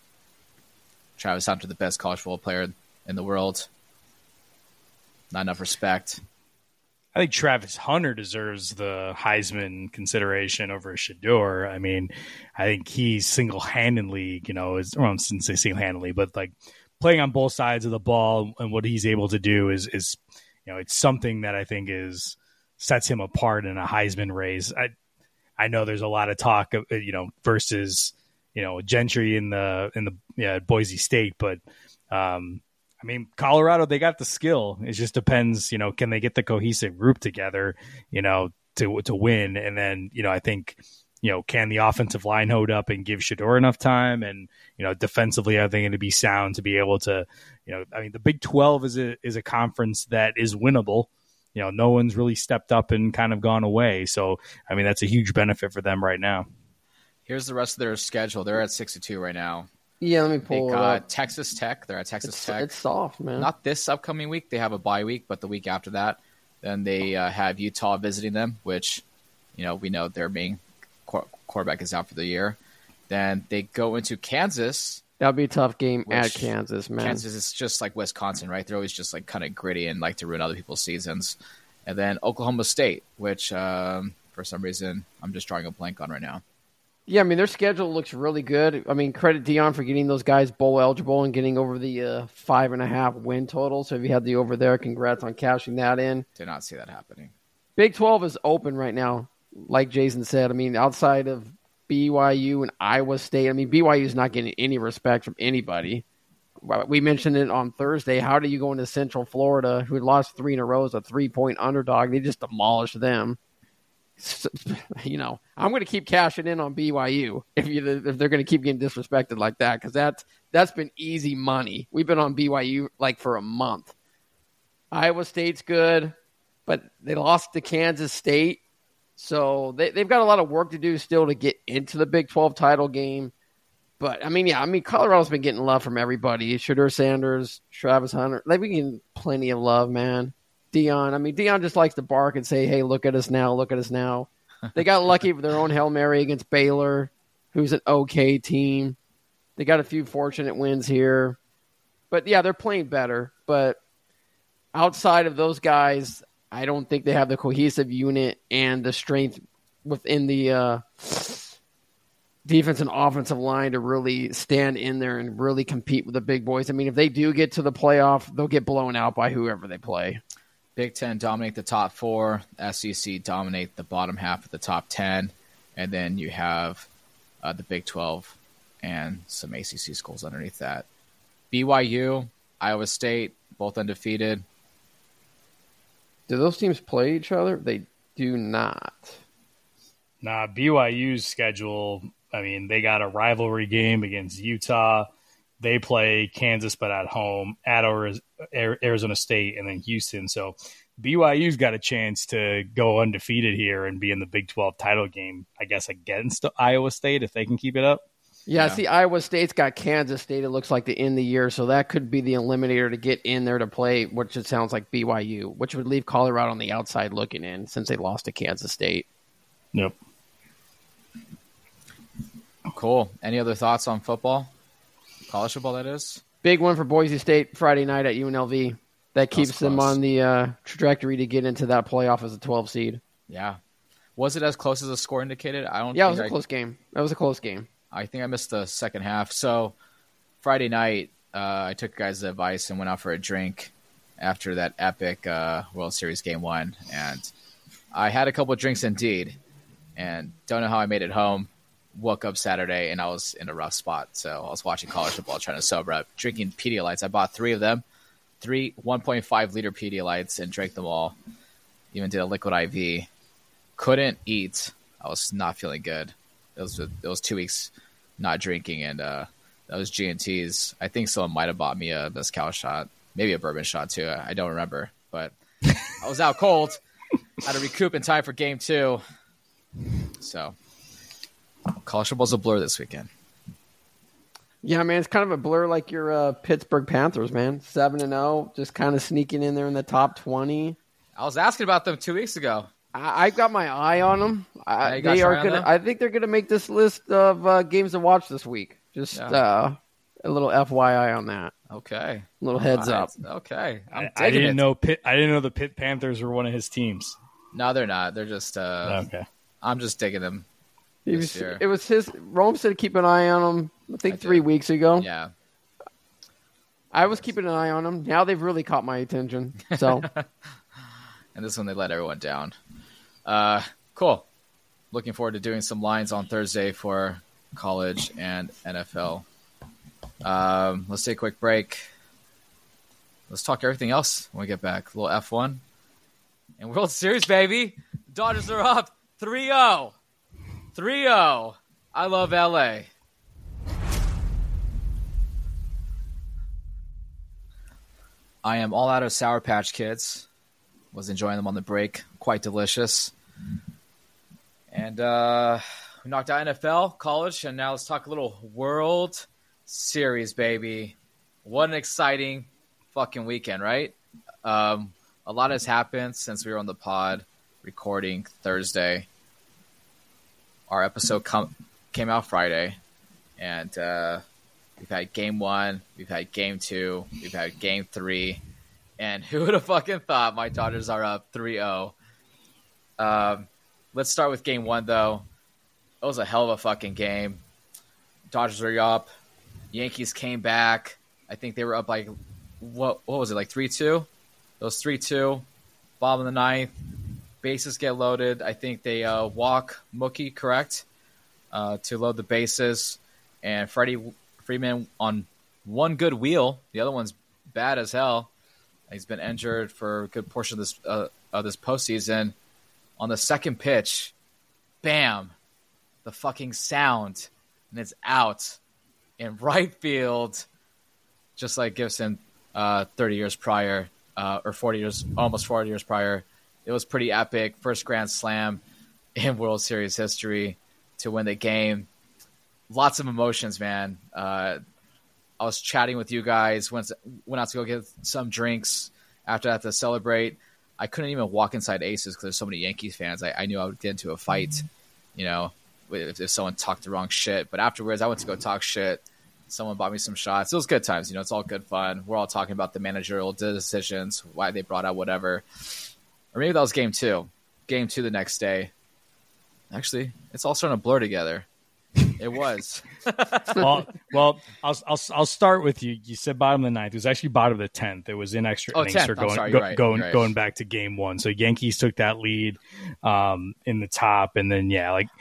Travis Hunter, the best college football player in the world. Not enough respect. I think Travis Hunter deserves the Heisman consideration over Shedeur. I mean, I think he's single-handedly, you know, is well, I shouldn't say single-handedly, but like playing on both sides of the ball and what he's able to do is, is, you know, it's something that I think is sets him apart in a Heisman race. I, I know there's a lot of talk of, you know, versus, you know, Gentry in the in the yeah, Boise State, but. Um, I mean, Colorado, they got the skill. It just depends, you know, can they get the cohesive group together, you know, to to win? And then, you know, I think, you know, can the offensive line hold up and give Shedeur enough time? And, you know, defensively, I think it'd be sound to be able to, you know, I mean, the Big twelve is a is a conference that is winnable. You know, no one's really stepped up and kind of gone away. So, I mean, that's a huge benefit for them right now. Here's the rest of their schedule. They're at sixty-two right now. Yeah, let me pull they it got up. Texas Tech. They're at Texas it's, Tech. It's soft, man. Not this upcoming week. They have a bye week, but the week after that, then they uh, have Utah visiting them, which, you know, we know their main qu- quarterback is out for the year. Then they go into Kansas. That'll be a tough game at Kansas, man. Kansas is just like Wisconsin, right? They're always just like kind of gritty and like to ruin other people's seasons. And then Oklahoma State, which um, for some reason I'm just drawing a blank on right now. Yeah, I mean, their schedule looks really good. I mean, credit Dion for getting those guys bowl eligible and getting over the uh, five and a half win total. So if you had the over there, congrats on cashing that in. Did not see that happening. Big twelve is open right now, like Jason said. I mean, outside of B Y U and Iowa State, I mean, B Y U is not getting any respect from anybody. We mentioned it on Thursday. How do you go into Central Florida, who had lost three in a row as a three-point underdog? They just demolished them. So, you know, I'm going to keep cashing in on B Y U if you if they're going to keep getting disrespected like that, because that's that's been easy money. We've been on B Y U like for a month. Iowa State's good, but they lost to Kansas State, so they they've got a lot of work to do still to get into the Big twelve title game. But I mean, yeah, I mean Colorado's been getting love from everybody. Shedeur Sanders, Travis Hunter, they've been getting plenty of love, man. Dion, I mean, Dion just likes to bark and say, hey, look at us now, look at us now. They got lucky with their own Hail Mary against Baylor, who's an okay team. They got a few fortunate wins here. But, yeah, they're playing better. But outside of those guys, I don't think they have the cohesive unit and the strength within the uh, defense and offensive line to really stand in there and really compete with the big boys. I mean, if they do get to the playoff, they'll get blown out by whoever they play. Big Ten dominate the top four. S E C dominate the bottom half of the top ten. And then you have uh, the Big twelve and some A C C schools underneath that. B Y U, Iowa State, both undefeated. Do those teams play each other? They do not. Nah, B Y U's schedule, I mean, they got a rivalry game against Utah. They play Kansas, but at home, at Arizona State, and then Houston. So B Y U's got a chance to go undefeated here and be in the Big twelve title game, I guess, against Iowa State if they can keep it up. Yeah, yeah. See, Iowa State's got Kansas State, it looks like, to end the year. So that could be the eliminator to get in there to play, which it sounds like B Y U, which would leave Colorado on the outside looking in since they lost to Kansas State. Yep. Cool. Any other thoughts on football? College football, that is. Big one for Boise State Friday night at U N L V. That keeps them on the uh, trajectory to get into that playoff as a twelve seed. Yeah. Was it as close as the score indicated? I don't. Yeah, think it was a I, close game. That was a close game. I think I missed the second half. So Friday night, uh, I took guys' advice and went out for a drink after that epic uh, World Series game one, and I had a couple of drinks indeed, and don't know how I made it home. Woke up Saturday, and I was in a rough spot. So I was watching college football, trying to sober up, drinking Pedialytes. I bought three of them, three one point five liter Pedialytes, and drank them all. Even did a liquid I V. Couldn't eat. I was not feeling good. It was it was two weeks not drinking, and uh, those G and Ts. I think someone might have bought me a mezcal shot, maybe a bourbon shot too. I don't remember, but I was out cold. Had to recoup in time for game two. So. College football's a blur this weekend. Yeah, man, it's kind of a blur like your uh, Pittsburgh Panthers, man. seven and oh, just kind of sneaking in there in the top twenty. I was asking about them two weeks ago. I, I got my eye on them. I, yeah, they are gonna. I think they're gonna make this list of uh, games to watch this week. Just yeah. uh, a little F Y I on that. Okay, a little heads right. up. Okay, I, I didn't it. know Pitt. I didn't know the Pitt Panthers were one of his teams. No, they're not. They're just. Uh, okay. I'm just digging them. It was, it was his. Rome said keep an eye on him. I think I three weeks ago. Yeah, I was keeping an eye on them. Now they've really caught my attention. So, and this one they let everyone down. Uh, cool. Looking forward to doing some lines on Thursday for college and N F L. Um, let's take a quick break. Let's talk everything else when we get back. A little F one and World Series, baby. Dodgers are up three oh. three oh. I love L A. I am all out of Sour Patch Kids. Was enjoying them on the break. Quite delicious. And uh, we knocked out N F L, college, and now let's talk a little World Series, baby. What an exciting fucking weekend, right? Um, a lot has happened since we were on the pod recording Thursday. Our episode com- came out Friday, and uh, we've had game one, we've had game two, we've had game three, and who would have fucking thought my Dodgers are up three oh? Um, let's start with game one, though. was a hell of a fucking game. Dodgers were up. Yankees came back. I think they were up like, what what was it, like three two? It was three two. Bottom of the ninth. Bases get loaded. I think they uh, walk Mookie, correct, uh, to load the bases. And Freddie Freeman on one good wheel. The other one's bad as hell. He's been injured for a good portion of this uh, of this postseason. On the second pitch, bam, the fucking sound, and it's out in right field, just like Gibson uh, thirty years prior, uh, or forty years, almost forty years prior. It was pretty epic. First grand slam in World Series history to win the game. Lots of emotions, man. Uh, I was chatting with you guys, went, went out to go get some drinks after that to celebrate. I couldn't even walk inside Aces because there's so many Yankees fans. I, I knew I would get into a fight, you know, if, if someone talked the wrong shit. But afterwards, I went to go talk shit. Someone bought me some shots. It was good times. You know, it's all good fun. We're all talking about the managerial decisions, why they brought out whatever. Or maybe that was game two. Game two the next day. Actually, it's all starting to blur together. It was. well, well, I'll, I'll I'll start with you. You said bottom of the ninth. It was actually bottom of the tenth. It was in extra oh, innings tenth. for going sorry, go, right. going right. going back to game one. So Yankees took that lead um, in the top, and then yeah, like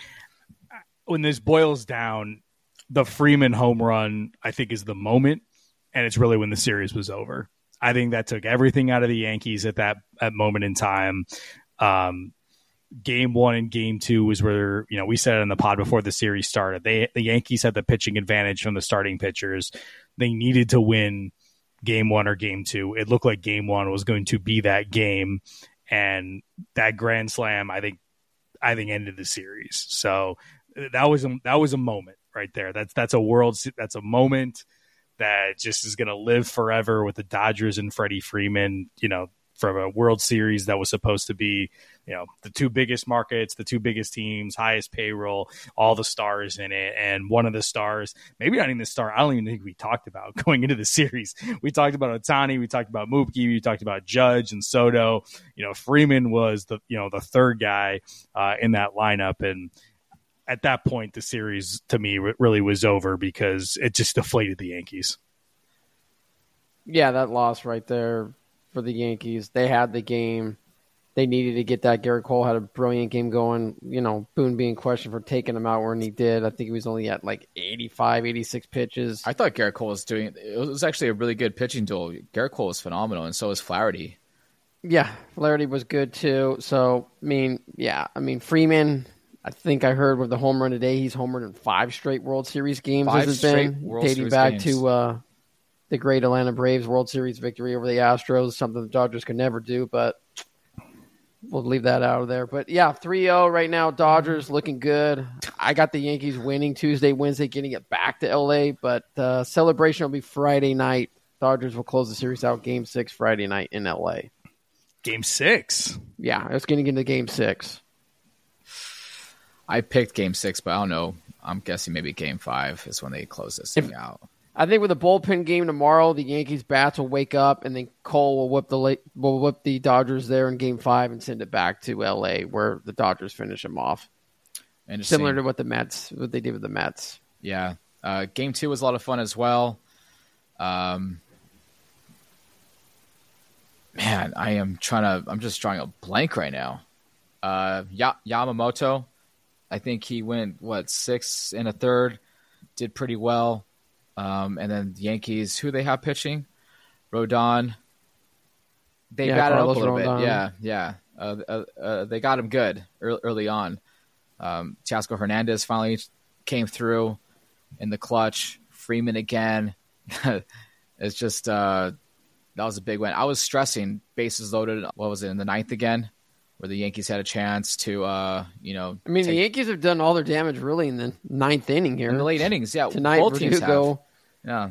when this boils down, the Freeman home run I think is the moment, and it's really when the series was over. I think that took everything out of the Yankees at that at moment in time. Um, Game one and game two was where, you know, we said it in the pod before the series started. They the Yankees had the pitching advantage from the starting pitchers. They needed to win game one or game two. It looked like game one was going to be that game, and that grand slam, I think, I think ended the series. So that was a, that was a moment right there. That's that's a world. That's a moment that just is going to live forever with the Dodgers and Freddie Freeman. You know, from a World Series that was supposed to be, you know, the two biggest markets, the two biggest teams, highest payroll, all the stars in it. And one of the stars, maybe not even the star, I don't even think we talked about going into the series. We talked about Ohtani, we talked about Mookie, we talked about Judge and Soto. You know, Freeman was the, you know, the third guy uh, in that lineup. And at that point, the series to me really was over because it just deflated the Yankees. Yeah, that loss right there for the Yankees. They had the game. They needed to get that. Garrett Cole had a brilliant game going. You know, Boone being questioned for taking him out when he did. I think he was only at like eighty-five, eighty-six pitches. I thought Garrett Cole was doing – it was actually a really good pitching duel. Garrett Cole was phenomenal, and so was Flaherty. Yeah, Flaherty was good too. So, I mean, yeah. I mean, Freeman, I think I heard with the home run today, he's homered in five straight World Series games. Five this has straight been, World dating Series back games. to uh, the great Atlanta Braves World Series victory over the Astros, something the Dodgers could never do, but we'll leave that out of there. But, yeah, three oh right now, Dodgers looking good. I got the Yankees winning Tuesday, Wednesday, getting it back to L A, but uh, celebration will be Friday night. Dodgers will close the series out game six Friday night in L A. Game six? Yeah, it's getting into game six. I picked game six, but I don't know. I'm guessing maybe game five is when they close this thing If, out. I think with a bullpen game tomorrow, the Yankees bats will wake up, and then Cole will whip the late, will whip the Dodgers there in Game Five and send it back to L A, where the Dodgers finish them off. Similar to what the Mets, what they did with the Mets. Yeah, uh, game two was a lot of fun as well. Um, man, I am trying to. I'm just drawing a blank right now. Uh, ya- Yamamoto, I think he went what six and a third, did pretty well. Um, and then the Yankees, who they have pitching, Rodon. They Yeah, batted Carlos up a little Rodon. bit. Yeah, yeah. Uh, uh, uh, they got him good early, early on. Um, Teoscar Hernandez finally came through in the clutch. Freeman again. It's just uh, that was a big win. I was stressing bases loaded. What was it in the ninth again, where the Yankees had a chance to, uh, you know. I mean, take, the Yankees have done all their damage really in the ninth inning here. in the late innings. Yeah, Tonight, both teams have. Verdugo. Yeah.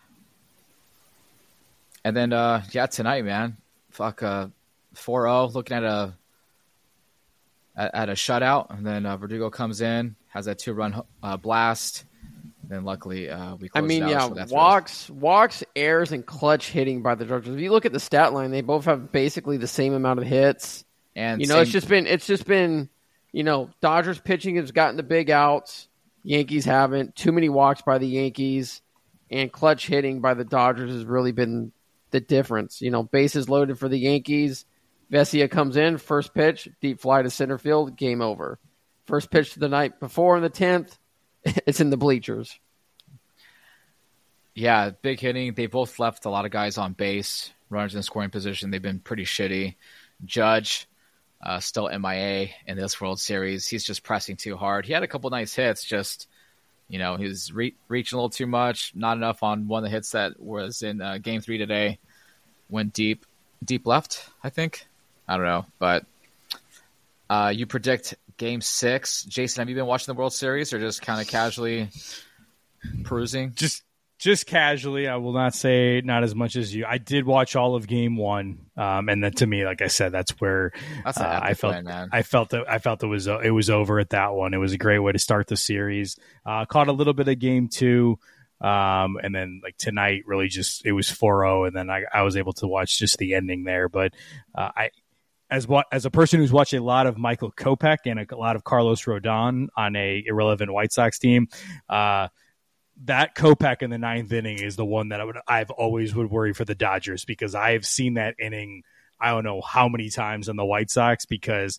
And then, uh, yeah, tonight, man, fuck, uh, four oh, looking at a at, at a shutout, and then uh, Verdugo comes in, has that two-run uh, blast. Then luckily, uh, we. I Closed mean, it out, yeah, so that's walks, walks, errors, and clutch hitting by the Dodgers. If you look at the stat line, they both have basically the same amount of hits. and You know, same, it's just been it's just been you know, Dodgers pitching has gotten the big outs. Yankees haven't. Too many walks by the Yankees, and clutch hitting by the Dodgers has really been the difference. You know, bases loaded for the Yankees. Vesia comes in, first pitch, deep fly to center field, game over. First pitch the night before in the tenth, it's in the bleachers. Yeah, big hitting. They both left a lot of guys on base, runners in scoring position. They've been pretty shitty. Judge, uh, still M I A in this World Series. He's just pressing too hard. He had a couple nice hits, just, you know, he was re- reaching a little too much. Not enough on one of the hits that was in uh, Game three today. Went deep, deep left, I think. I don't know, but uh, you predict Game six. Jason, have you been watching the World Series or just kind of casually perusing? Just just casually. I will not say not as much as you. I did watch all of Game one, um, and then to me, like I said, that's where that's uh, I felt. win, man. I felt that I felt it was it was over at that one. It was a great way to start the series. Uh, caught a little bit of Game two. Um, and then like tonight really just, it was four oh, and then I, I was able to watch just the ending there. But, uh, I, as what, as a person who's watched a lot of Michael Kopech and a lot of Carlos Rodon on a irrelevant White Sox team, uh, that Kopech in the ninth inning is the one that I would, I've always would worry for the Dodgers, because I've seen that inning, I don't know how many times on the White Sox, because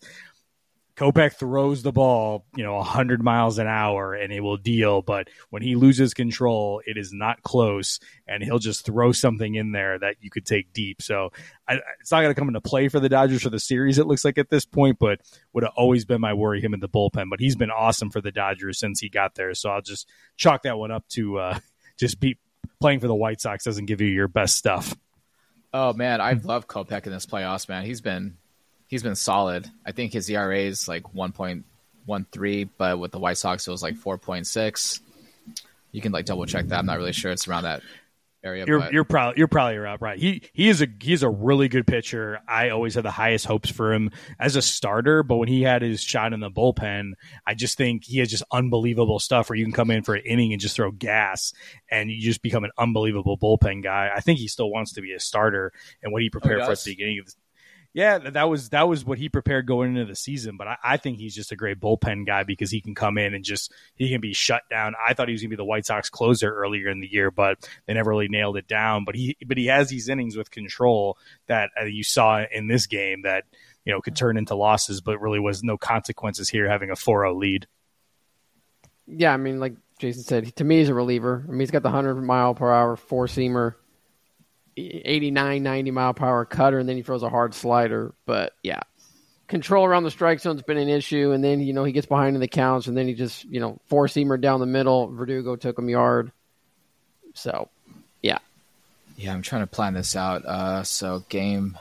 Kopech throws the ball, you know, one hundred miles an hour and it will deal. But when he loses control, it is not close, and he'll just throw something in there that you could take deep. So I, it's not going to come into play for the Dodgers for the series, it looks like at this point, but would have always been my worry, him in the bullpen. But he's been awesome for the Dodgers since he got there. So I'll just chalk that one up to uh, just be playing for the White Sox doesn't give you your best stuff. Oh, man, I love Kopech in this playoffs, man. He's been... He's been solid. I think his E R A is like one point one three, but with the White Sox, it was like four point six. You can like double check that. I'm not really sure. It's around that area. You're but... you're probably you're probably right. He he is a he's a really good pitcher. I always had the highest hopes for him as a starter, but when he had his shot in the bullpen, I just think he has just unbelievable stuff where you can come in for an inning and just throw gas, and you just become an unbelievable bullpen guy. I think he still wants to be a starter, and what he prepared oh, he for at the beginning of the Yeah, that was that was what he prepared going into the season. But I, I think he's just a great bullpen guy because he can come in and just he can be shut down. I thought he was going to be the White Sox closer earlier in the year, but they never really nailed it down. But he but he has these innings with control that uh, you saw in this game that you know could turn into losses, but really was no consequences here having a four oh lead. Yeah, I mean, like Jason said, to me he's a reliever. I mean, he's got the one hundred mile per hour four seamer, eighty-nine, ninety mile per hour cutter, and then he throws a hard slider. But yeah, control around the strike zone's been an issue. And then, you know, he gets behind in the counts, and then he just, you know, four seamer down the middle. Verdugo took him yard. So, yeah. Yeah, I'm trying to plan this out. Uh, so game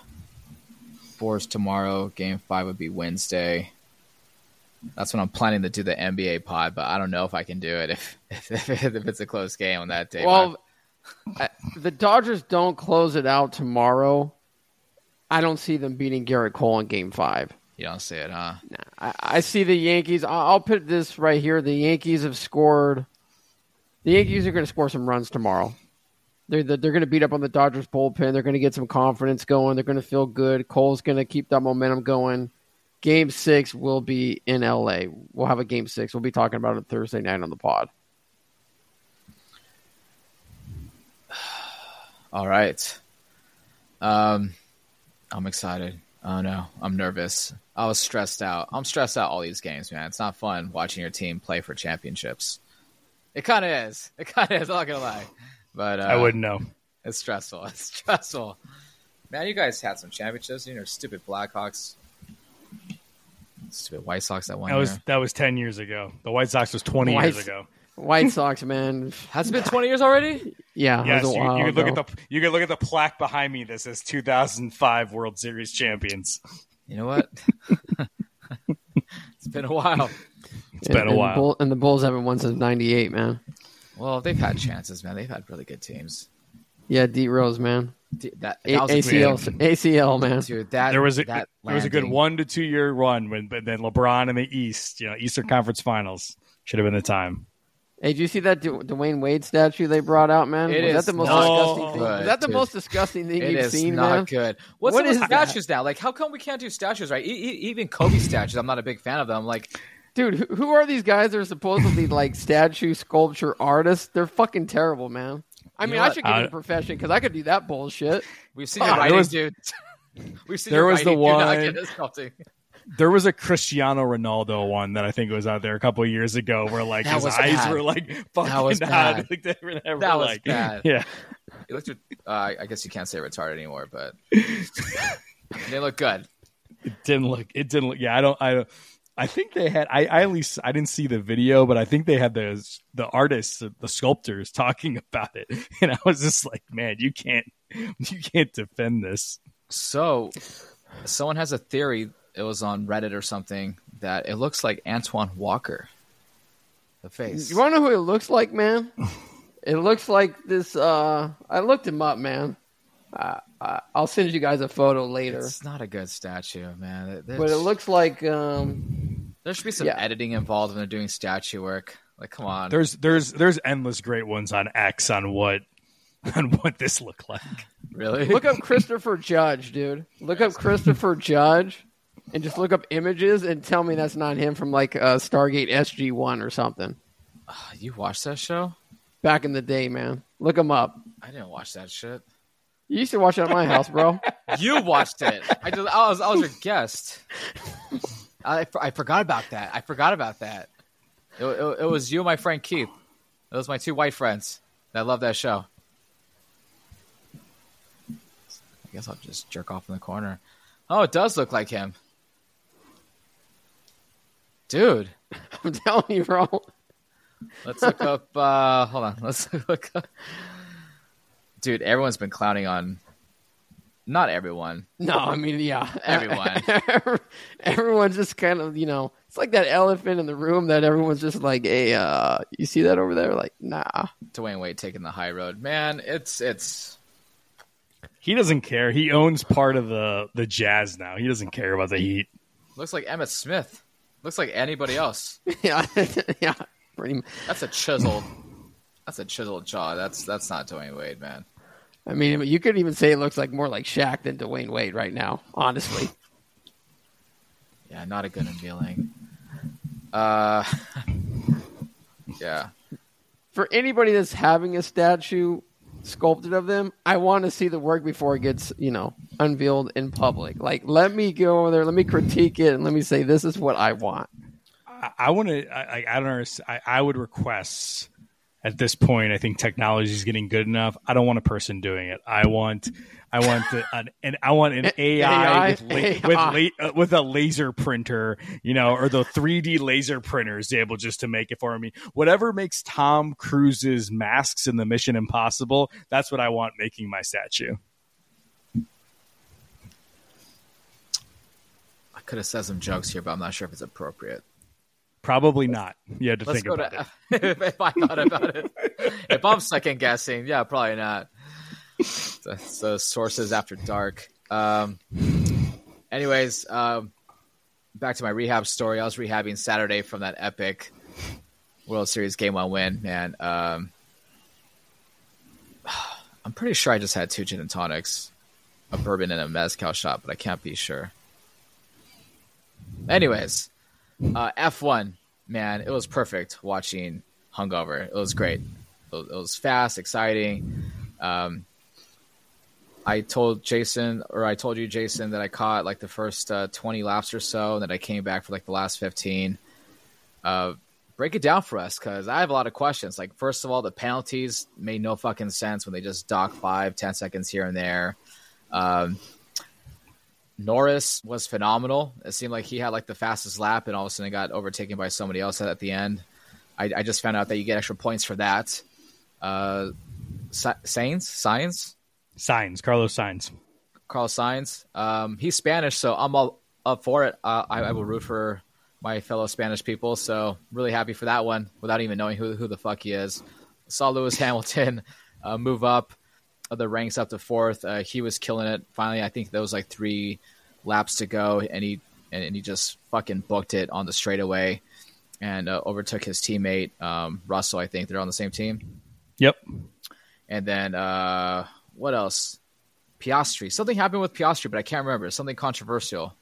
four is tomorrow. Game five would be Wednesday. That's when I'm planning to do the N B A pod, but I don't know if I can do it if if, if it's a close game on that day. Well, I, the Dodgers don't close it out tomorrow. I don't see them beating Garrett Cole in Game Five. You don't see it, huh? Nah, I, I see the Yankees. I'll, I'll put this right here. The Yankees have scored. The Yankees are going to score some runs tomorrow. They're they're going to beat up on the Dodgers bullpen. They're going to get some confidence going. They're going to feel good. Cole's going to keep that momentum going. Game six will be in L A. We'll have a game six. We'll be talking about it Thursday night on the pod. All right. Um, I'm excited. Oh, no. I'm nervous. I was stressed out. I'm stressed out all these games, man. It's not fun watching your team play for championships. It kind of is. It kind of is. I'm not going to lie. But uh, I wouldn't know. It's stressful. It's stressful. Man, you guys had some championships. You know, stupid Blackhawks. Stupid White Sox that one that was year. That was ten years ago. The White Sox was twenty White, years ago. White Sox, man. Has it been twenty years already? Yeah. Yes, you, you could look ago. at the you could look at the plaque behind me that says two thousand five World Series champions. You know what? It's been a while. It's and, been a and while. The Bull, and the Bulls haven't won since ninety-eight, man. Well, they've had chances, man. They've had really good teams. Yeah, D Rose, man. That, that A- was a A C L, great- A C L, man. Dude, that, There was a that there was a good landing. one to two year run when but then LeBron in the East, you know, Eastern Conference Finals should have been the time. Hey, did you see that D- Dwayne Wade statue they brought out, man? It was is that the most not disgusting thing? good, Was that the dude. most disgusting thing It you've is seen, not man? good. What's What up with is that? statues now? Like, how come we can't do statues, right? E- e- even Kobe statues, I'm not a big fan of them. Like, Dude, who, who are these guys that are supposedly like statue sculpture artists? They're fucking terrible, man. I mean, know I what? should get Uh, in the profession because I could do that bullshit. we've seen Ah, your there writing, was- dude. We've seen there your was the writing. Do not one- get this sculpting. There was a Cristiano Ronaldo one that I think was out there a couple of years ago where like That his was eyes bad. were like fucking That was out. bad. Like, they were never, That was like, bad. Yeah. It looked, uh, I guess you can't say retarded anymore, but they look good. It didn't look. It didn't look. Yeah, I don't. I. I think they had. I, I at least I didn't see the video, but I think they had the the artists, the, the sculptors, talking about it, and I was just like, man, you can't, you can't defend this. So, someone has a theory. It was on Reddit or something that it looks like Antoine Walker. The face. You want to know who it looks like, man? It looks like this. Uh, I looked him up, man. Uh, uh, I'll send you guys a photo later. It's not a good statue, man. There's, But it looks like um, there should be some yeah. editing involved when they're doing statue work. Like, come on. There's there's there's endless great ones on X on what on what this looked like. Really? look up Christopher Judge, dude. Look up Christopher Judge, and just look up images and tell me that's not him from like uh, Stargate S G one or something. You watched that show? Back in the day, man. Look him up. I didn't watch that shit. You used to watch it at my house, bro. You watched it. I just, I was, I was your guest. I, I forgot about that. I forgot about that. It, it, it was you and my friend Keith. It was my two white friends that love that show. I guess I'll just jerk off in the corner. Oh, it does look like him. Dude, I'm telling you, bro. let's look up. Uh, hold on. Let's look up. Dude, everyone's been clowning on. Not everyone. No, I mean, yeah. Everyone. Everyone's just kind of, you know, it's like that elephant in the room that everyone's just like, hey, uh, you see that over there? Like, nah. Dwayne Wade taking the high road. Man, it's it's He doesn't care. He owns part of the the Jazz now. He doesn't care about the Heat. looks like Emmitt Smith. Looks like anybody else. yeah, yeah. Pretty much. That's a chiseled. That's a chiseled jaw. That's that's not Dwayne Wade, man. I mean, you could even say it looks like more like Shaq than Dwayne Wade right now, honestly. Yeah, not a good unveiling. Uh, yeah. For anybody that's having a statue sculpted of them, I want to see the work before it gets, you know, unveiled in public. Like, let me go over there, let me critique it, and let me say this is what I want. I, I want to. I, I don't know. I, I would request. At this point, I think technology is getting good enough. I don't want a person doing it. I want, I want the, an, an I want an A I, A I? with la- A I. with la- uh, with a laser printer, you know, or the three D laser printers able just to make it for me. Whatever makes Tom Cruise's masks in the Mission Impossible, that's what I want making my statue. I could have said some jokes here, but I'm not sure if it's appropriate. Probably not. You had to Let's think go about to it. if I thought about it. If I'm second guessing, yeah, probably not. The, the sources after dark. Um. Anyways, um, back to my rehab story. I was rehabbing Saturday from that epic World Series Game One win. Man, um, I'm pretty sure I just had two gin and tonics, a bourbon, and a mezcal shot, but I can't be sure. Anyways. Uh, F one, man, it was perfect watching hungover. It was great. It was, it was fast, exciting. Um, I told Jason, or I told you, Jason, that I caught like the first uh, twenty laps or so, and that I came back for like the last fifteen. Uh, break it down for us, because I have a lot of questions. Like, first of all, the penalties made no fucking sense when they just dock five, ten seconds here and there. Um, Norris was phenomenal. It seemed like he had like the fastest lap, and all of a sudden got overtaken by somebody else at the end. I, I just found out that you get extra points for that. Uh, Sainz, Sainz, Signs, Carlos Sainz. Carlos Sainz. Um, he's Spanish, so I'm all up for it. Uh, I, I will root for my fellow Spanish people. So really happy for that one, without even knowing who who the fuck he is. Saw Lewis Hamilton uh, move up the ranks up to fourth. Uh, he was killing it. Finally, I think there was like three laps to go, and he and, and he just fucking booked it on the straightaway. and uh, overtook his teammate um, Russell. I think they're on the same team. Yep. And then uh, what else? Piastri. Something happened with Piastri, but I can't remember. Something controversial.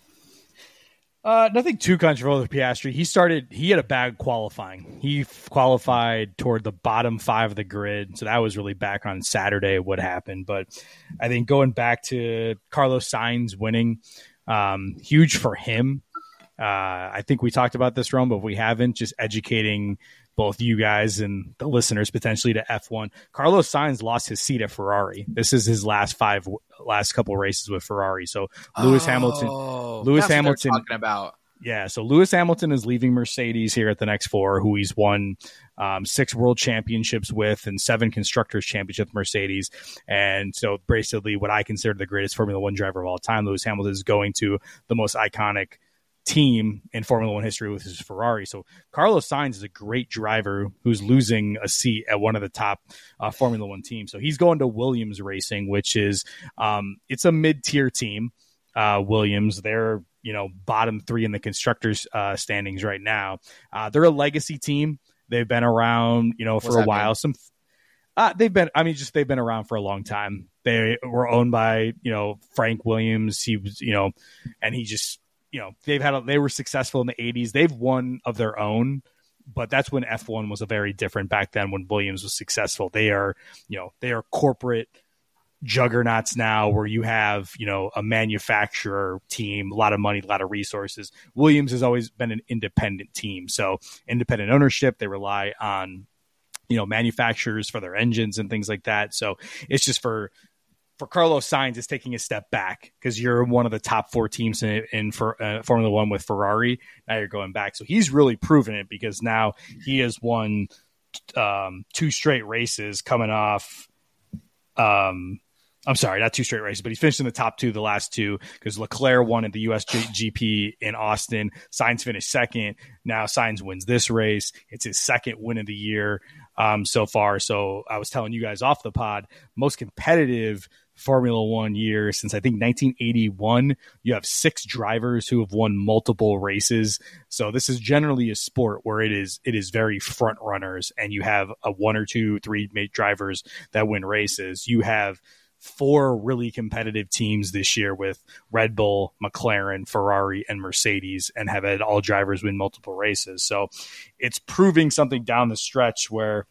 Uh, nothing too controversial with Piastri. He started, he had a bad qualifying. He qualified toward the bottom five of the grid. So that was really back on Saturday what happened. But I think going back to Carlos Sainz winning, um, huge for him. Uh, I think we talked about this, Rome, but if we haven't, just educating both you guys and the listeners potentially to F one. Carlos Sainz lost his seat at Ferrari. This is his last five, last couple races with Ferrari. So Lewis oh, Hamilton, Lewis that's Hamilton, what they're talking about. Yeah, so Lewis Hamilton is leaving Mercedes here at the next four, who he's won um, six world championships with and seven constructors championships with Mercedes. And so basically what I consider the greatest Formula One driver of all time, Lewis Hamilton, is going to the most iconic team in Formula One history with his Ferrari. So Carlos Sainz is a great driver who's losing a seat at one of the top uh, Formula One teams. So he's going to Williams Racing, which is um, it's a mid-tier team. Uh, Williams, they're you know bottom three in the constructors uh, standings right now. Uh, they're a legacy team. They've been around you know for a while. Mean? Some uh, they've been I mean just they've been around for a long time. They were owned by you know Frank Williams. He was you know and he just you know, they've had, a, they were successful in the eighties. They've won of their own, but that's when F one was a very different back then when Williams was successful. They are, you know, they are corporate juggernauts now where you have, you know, a manufacturer team, a lot of money, a lot of resources. Williams has always been an independent team. So independent ownership, they rely on, you know, manufacturers for their engines and things like that. So it's just for, For Carlos Sainz, is taking a step back because you're one of the top four teams in, in for, uh, Formula One with Ferrari. Now you're going back. So he's really proven it because now he has won um, two straight races coming off. Um, I'm sorry, not two straight races, but he's finished in the top two the last two because Leclerc won at the U S G P in Austin. Sainz finished second. Now Sainz wins this race. It's his second win of the year um, so far. So I was telling you guys off the pod, most competitive Formula One year since I think nineteen eighty-one. You have six drivers who have won multiple races. So this is generally a sport where it is it is very front runners, and you have a one or two, three drivers that win races. You have four really competitive teams this year with Red Bull, McLaren, Ferrari, and Mercedes, and have had all drivers win multiple races. So it's proving something down the stretch where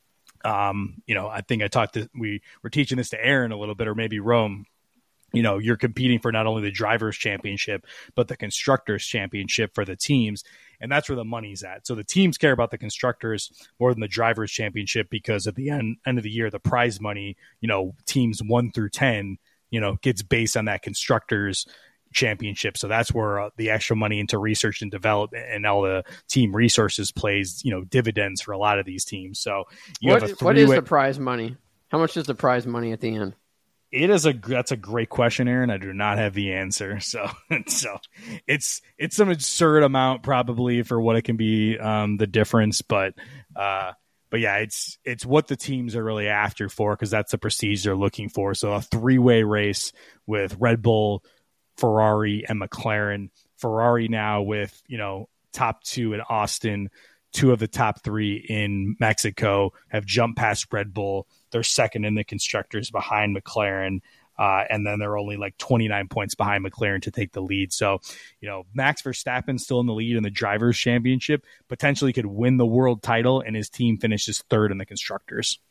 Um, you know, I think I talked to, we were teaching this to Aaron a little bit, or maybe Rome, you know, you're competing for not only the drivers championship, but the constructors championship for the teams. And that's where the money's at. So the teams care about the constructors more than the drivers championship, because at the end, end of the year, the prize money, you know, teams one through ten, you know, gets based on that constructors championship. So that's where uh, the extra money into research and development and all the team resources plays, you know, dividends for a lot of these teams. So you what, have a what is the prize money? How much is the prize money at the end? It is a that's a great question, Aaron. I do not have the answer. So so it's it's some absurd amount probably for what it can be, um, the difference, but uh But yeah, it's it's what the teams are really after for, because that's the prestige they're looking for. So a three-way race with Red Bull, Ferrari, and McLaren. Ferrari now with, you know, top two in Austin, two of the top three in Mexico have jumped past Red Bull. They're second in the constructors behind McLaren. Uh, and then they're only like twenty-nine points behind McLaren to take the lead. So, you know, Max Verstappen still in the lead in the Drivers' Championship, potentially could win the world title, and his team finishes third in the constructors.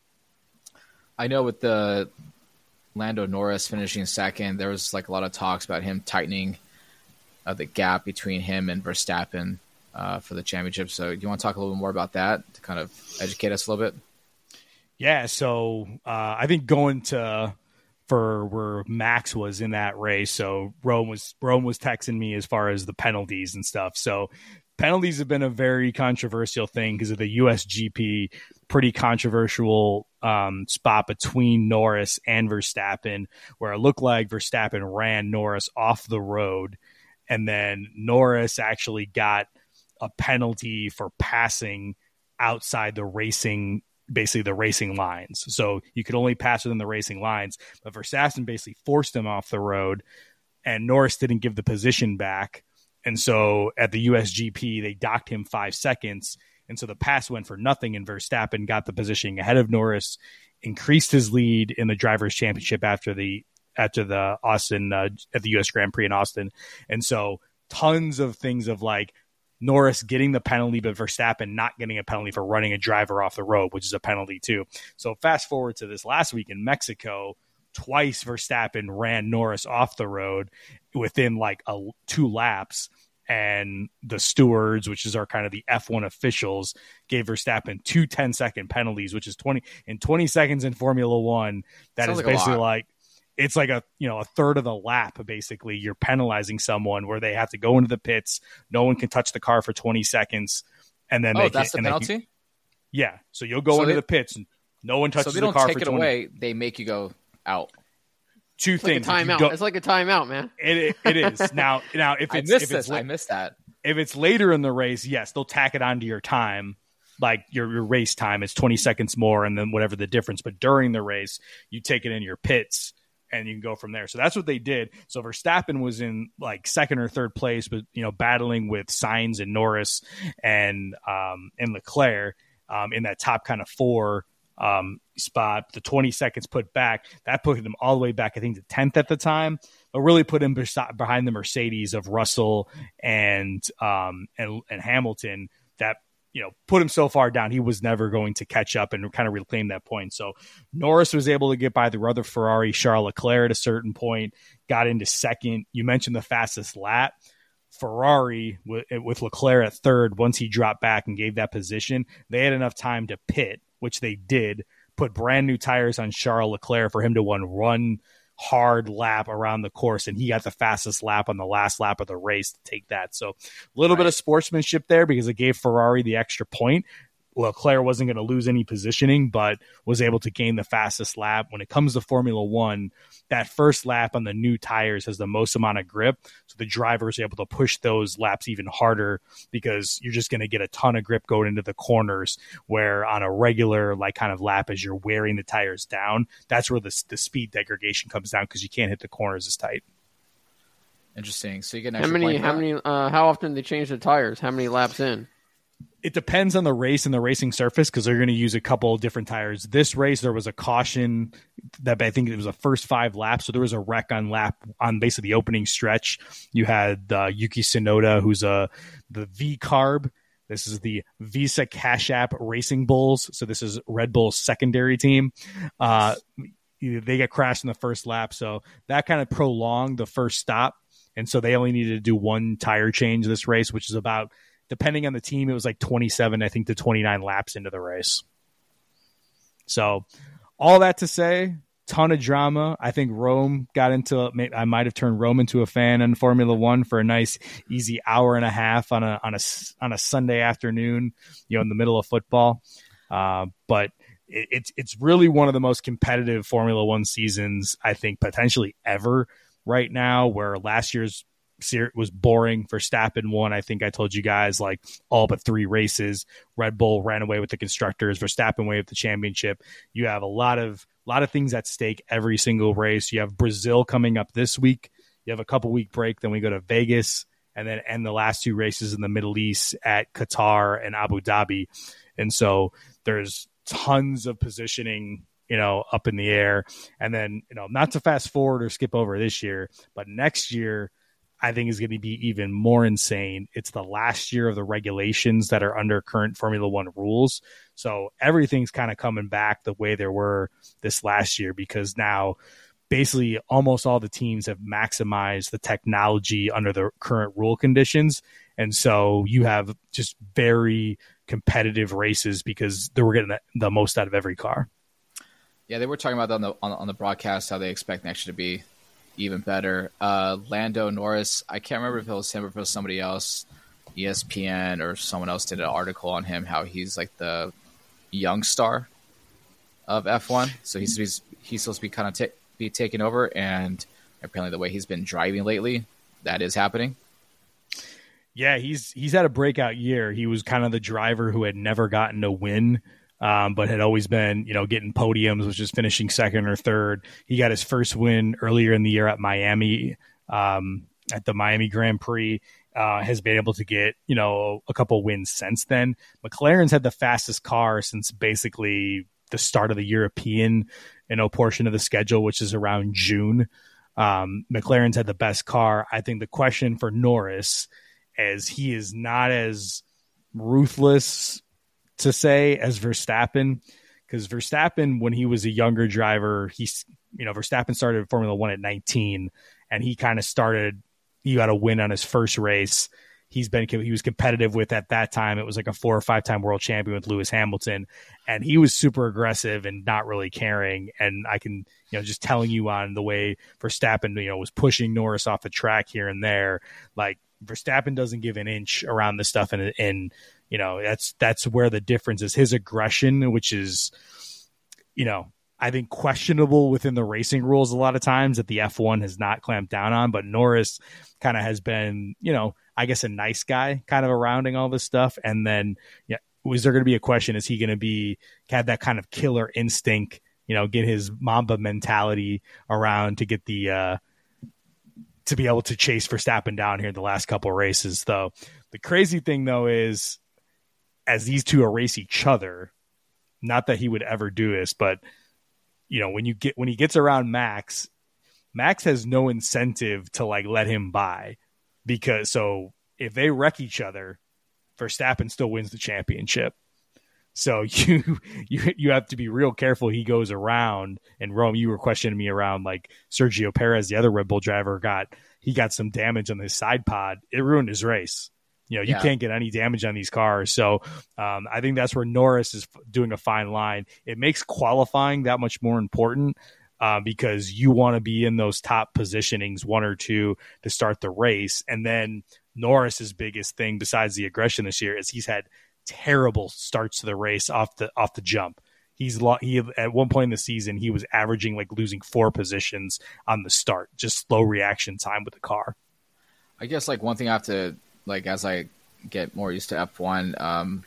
I know with the Lando Norris finishing second, there was like a lot of talks about him tightening uh, the gap between him and Verstappen uh, for the championship. So do you want to talk a little bit more about that to kind of educate us a little bit? Yeah, so uh, I think going to for where Max was in that race. So Rome was Rome was texting me as far as the penalties and stuff. So penalties have been a very controversial thing because of the U S G P, pretty controversial um, spot between Norris and Verstappen, where it looked like Verstappen ran Norris off the road, and then Norris actually got a penalty for passing outside the racing basically the racing lines. So you could only pass within the racing lines, but Verstappen basically forced him off the road, and Norris didn't give the position back. And so at the U S G P, they docked him five seconds. And so the pass went for nothing, and Verstappen got the positioning ahead of Norris, increased his lead in the Drivers' Championship after the after the Austin uh, at the U S Grand Prix in Austin. And so tons of things of like Norris getting the penalty, but Verstappen not getting a penalty for running a driver off the road, which is a penalty too. So fast forward to this last week in Mexico, twice Verstappen ran Norris off the road within like a, two laps. And the stewards, which is our kind of the F one officials, gave Verstappen two ten-second penalties, which is twenty in twenty seconds in Formula One. That Sounds is like basically like it's like a you know a third of the lap. Basically, you're penalizing someone where they have to go into the pits. No one can touch the car for twenty seconds, and then oh, they that's can, the and penalty. Can, yeah, so you'll go so into they, the pits, and no one touches the car. So they don't take for it twenty away; they make you go out. Two it's things. Like a timeout. It's like a timeout, man. It it is now. Now if it's I missed if this, it's, I missed that. If it's later in the race, yes, they'll tack it onto your time, like your, your race time. It's twenty seconds more, and then whatever the difference. But during the race, you take it in your pits, and you can go from there. So that's what they did. So Verstappen was in like second or third place, but you know, battling with Sainz and Norris and um, and Leclerc um, in that top kind of four um, spot. The twenty seconds put back, that put them all the way back, I think, to tenth at the time. But really put him behind the Mercedes of Russell and um and and Hamilton that you know put him so far down he was never going to catch up and kind of reclaim that point. So Norris was able to get by the other Ferrari, Charles Leclerc, at a certain point, got into second. You mentioned the fastest lap. Ferrari with, with Leclerc at third, once he dropped back and gave that position, they had enough time to pit, which they did, put brand new tires on Charles Leclerc for him to one run hard lap around the course, and he got the fastest lap on the last lap of the race to take that. So a little right. bit of sportsmanship there because it gave Ferrari the extra point. Leclerc wasn't going to lose any positioning, but was able to gain the fastest lap. When it comes to Formula One, that first lap on the new tires has the most amount of grip. So the driver is able to push those laps even harder because you're just going to get a ton of grip going into the corners, where on a regular like kind of lap, as you're wearing the tires down, that's where the, the speed degradation comes down because you can't hit the corners as tight. Interesting. So you get an how extra many, point how many, uh, how often do they change the tires? How many laps in? It depends on the race and the racing surface because they're going to use a couple of different tires. This race, there was a caution that I think it was the first five laps. So there was a wreck on lap on basically the opening stretch. You had uh, Yuki Tsunoda, who's a the V-Carb. This is the Visa Cash App Racing Bulls. So this is Red Bull's secondary team. Uh, they get crashed in the first lap. So that kind of prolonged the first stop. And so they only needed to do one tire change this race, which is about, depending on the team, it was like twenty-seven, I think, to twenty-nine laps into the race. So all that to say, ton of drama. I think Rome got into, I might have turned Rome into a fan in Formula One for a nice, easy hour and a half on a on a on a Sunday afternoon, you know, in the middle of football. Uh, but it, it's it's really one of the most competitive Formula One seasons, I think, potentially ever right now. Where last year's was boring. Verstappen won, I think I told you guys, like all but three races. Red Bull ran away with the constructors. Verstappen away with the championship. You have a lot of lot of things at stake every single race. You have Brazil coming up this week. You have a couple week break. Then we go to Vegas and then end the last two races in the Middle East at Qatar and Abu Dhabi. And so there's tons of positioning, you know, up in the air. And then, you know, not to fast forward or skip over this year, but next year, I think is going to be even more insane. It's the last year of the regulations that are under current Formula One rules. So everything's kind of coming back the way there were this last year, because now basically almost all the teams have maximized the technology under the current rule conditions. And so you have just very competitive races because they were getting the, the most out of every car. Yeah, they were talking about that on the, on, on the broadcast, how they expect next year to be even better. Uh, Lando Norris, I can't remember if it was him or if it was somebody else, E S P N or someone else did an article on him, how he's like the young star of F one. So he's he's, he's supposed to be kind of t- be taking over, and apparently the way he's been driving lately, that is happening. Yeah, he's he's had a breakout year. He was kind of the driver who had never gotten a win, Um, but had always been, you know, getting podiums, was just finishing second or third. He got his first win earlier in the year at Miami, um, at the Miami Grand Prix. uh, has been able to get, you know, a couple wins since then. McLaren's had the fastest car since basically the start of the European, you know, portion of the schedule, which is around June. Um, McLaren's had the best car. I think the question for Norris is he is not as ruthless to say as Verstappen, because Verstappen, when he was a younger driver, he's, you know, Verstappen started Formula One at nineteen, and he kind of started, he got a win on his first race. He's been, he was competitive with at that time. It was like a four or five time world champion with Lewis Hamilton, and he was super aggressive and not really caring. And I can, you know, just telling you on the way Verstappen, you know, was pushing Norris off the track here and there. Like Verstappen doesn't give an inch around this stuff. And, and, you know, that's, that's where the difference is. His aggression, which is, you know, I think questionable within the racing rules a lot of times that the F one has not clamped down on, but Norris kind of has been, you know, I guess a nice guy kind of surrounding all this stuff. And then, yeah, was there going to be a question? Is he going to be, have that kind of killer instinct, you know, get his Mamba mentality around to get the, uh, to be able to chase Verstappen down here in the last couple of races, though. The crazy thing though, is as these two erase each other, not that he would ever do this, but you know, when you get, when he gets around Max, Max has no incentive to like let him by, because so if they wreck each other, Verstappen still wins the championship. So you, you, you have to be real careful. He goes around, and Rome, you were questioning me around like Sergio Perez, the other Red Bull driver, got, he got some damage on his side pod. It ruined his race. You know, you yeah. can't get any damage on these cars. So um, I think that's where Norris is doing a fine line. It makes qualifying that much more important uh, because you want to be in those top positionings, one or two, to start the race. And then Norris's biggest thing, besides the aggression this year, is he's had terrible starts to the race off the off the jump. He's he at one point in the season, he was averaging like losing four positions on the start, just slow reaction time with the car. I guess like one thing I have to, like, as I get more used to F one, um,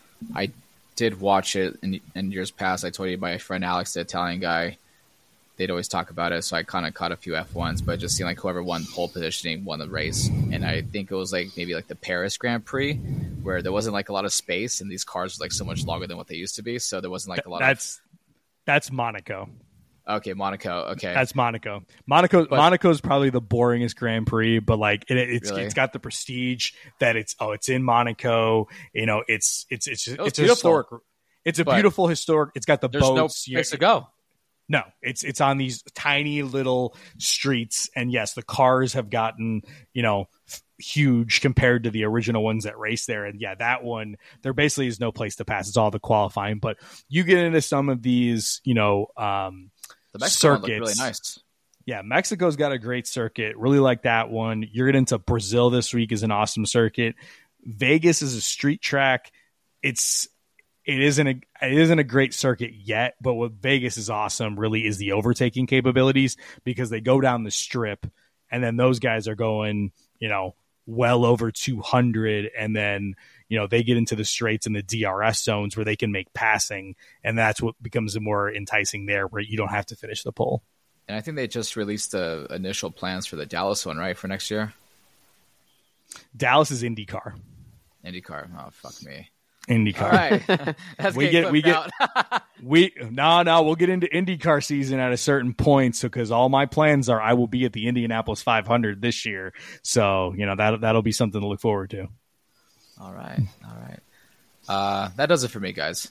I did watch it in, in years past. I told you my friend Alex, the Italian guy, they'd always talk about it. So I kind of caught a few F ones, but it just seemed like whoever won pole positioning won the race. And I think it was like maybe like the Paris Grand Prix, where there wasn't like a lot of space and these cars were like so much longer than what they used to be. So there wasn't like a lot that's, of... That's Monaco. Okay, Monaco. Okay, that's Monaco. Monaco. But, Monaco's probably the boringest Grand Prix, but like it, it's really? it's got the prestige that it's oh it's in Monaco. You know, it's it's it's it it's beautiful. historic. It's a beautiful historic. It's got the there's boats. No place to go. No, it's it's on these tiny little streets, and yes, the cars have gotten, you know, f- huge compared to the original ones that race there. And yeah, that one, there basically is no place to pass. It's all the qualifying. But you get into some of these, you know, um, the Mexico circuits. One looked really nice. Yeah, Mexico's got a great circuit. Really like that one. You're getting into Brazil this week is an awesome circuit. Vegas is a street track. It's It isn't a it isn't a great circuit yet, but what Vegas is awesome really is the overtaking capabilities, because they go down the strip and then those guys are going, you know, well over two hundred, and then, you know, they get into the straights and the D R S zones where they can make passing, and that's what becomes more enticing there, where you don't have to finish the pole. And I think they just released the initial plans for the Dallas one, right, for next year? Dallas is IndyCar. IndyCar. Oh, fuck me. IndyCar. All right. That's we get we out. get we no no we'll get into IndyCar season at a certain point, so because all my plans are I will be at the Indianapolis five hundred this year, so you know that that'll be something to look forward to. All right, all right. Uh, that does it for me, guys.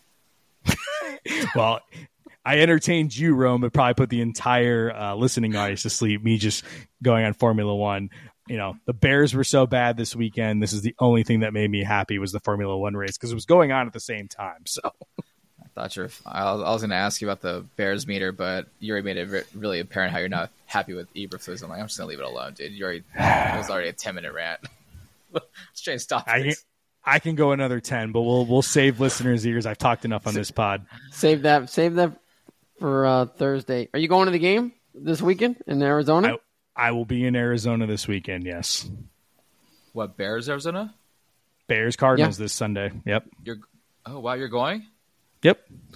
Well, I entertained you, Rome, but probably put the entire uh, listening audience to sleep. Me just going on Formula One. You know, the Bears were so bad this weekend. This is the only thing that made me happy was the Formula One race, because it was going on at the same time. So I thought you're. I was, I was going to ask you about the Bears meter, but you already made it re- really apparent how you're not happy with Eberflus. I'm like, I'm just going to leave it alone, dude. You already. It was already a ten minute rant. Let's change topics. I can, I can go another ten, but we'll we'll save listeners' ears. I've talked enough on this pod. Save that. Save that for uh, Thursday. Are you going to the game this weekend in Arizona? I, I will be in Arizona this weekend, yes. What, Bears, Arizona? Bears, Cardinals yeah. this Sunday. Yep. You're. Oh, wow, you're going? Yep.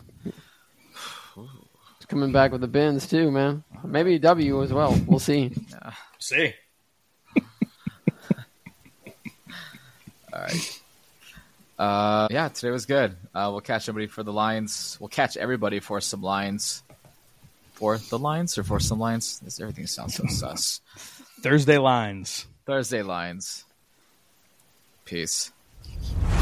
It's coming back with the bins, too, man. Maybe W as well. We'll see. Yeah. See. Uh, yeah, today was good. Uh, we'll catch everybody for the Lions. We'll catch everybody for some Lions. For the Lions or for some Lions? This, everything sounds so sus. Thursday lines. Thursday Lions. Peace.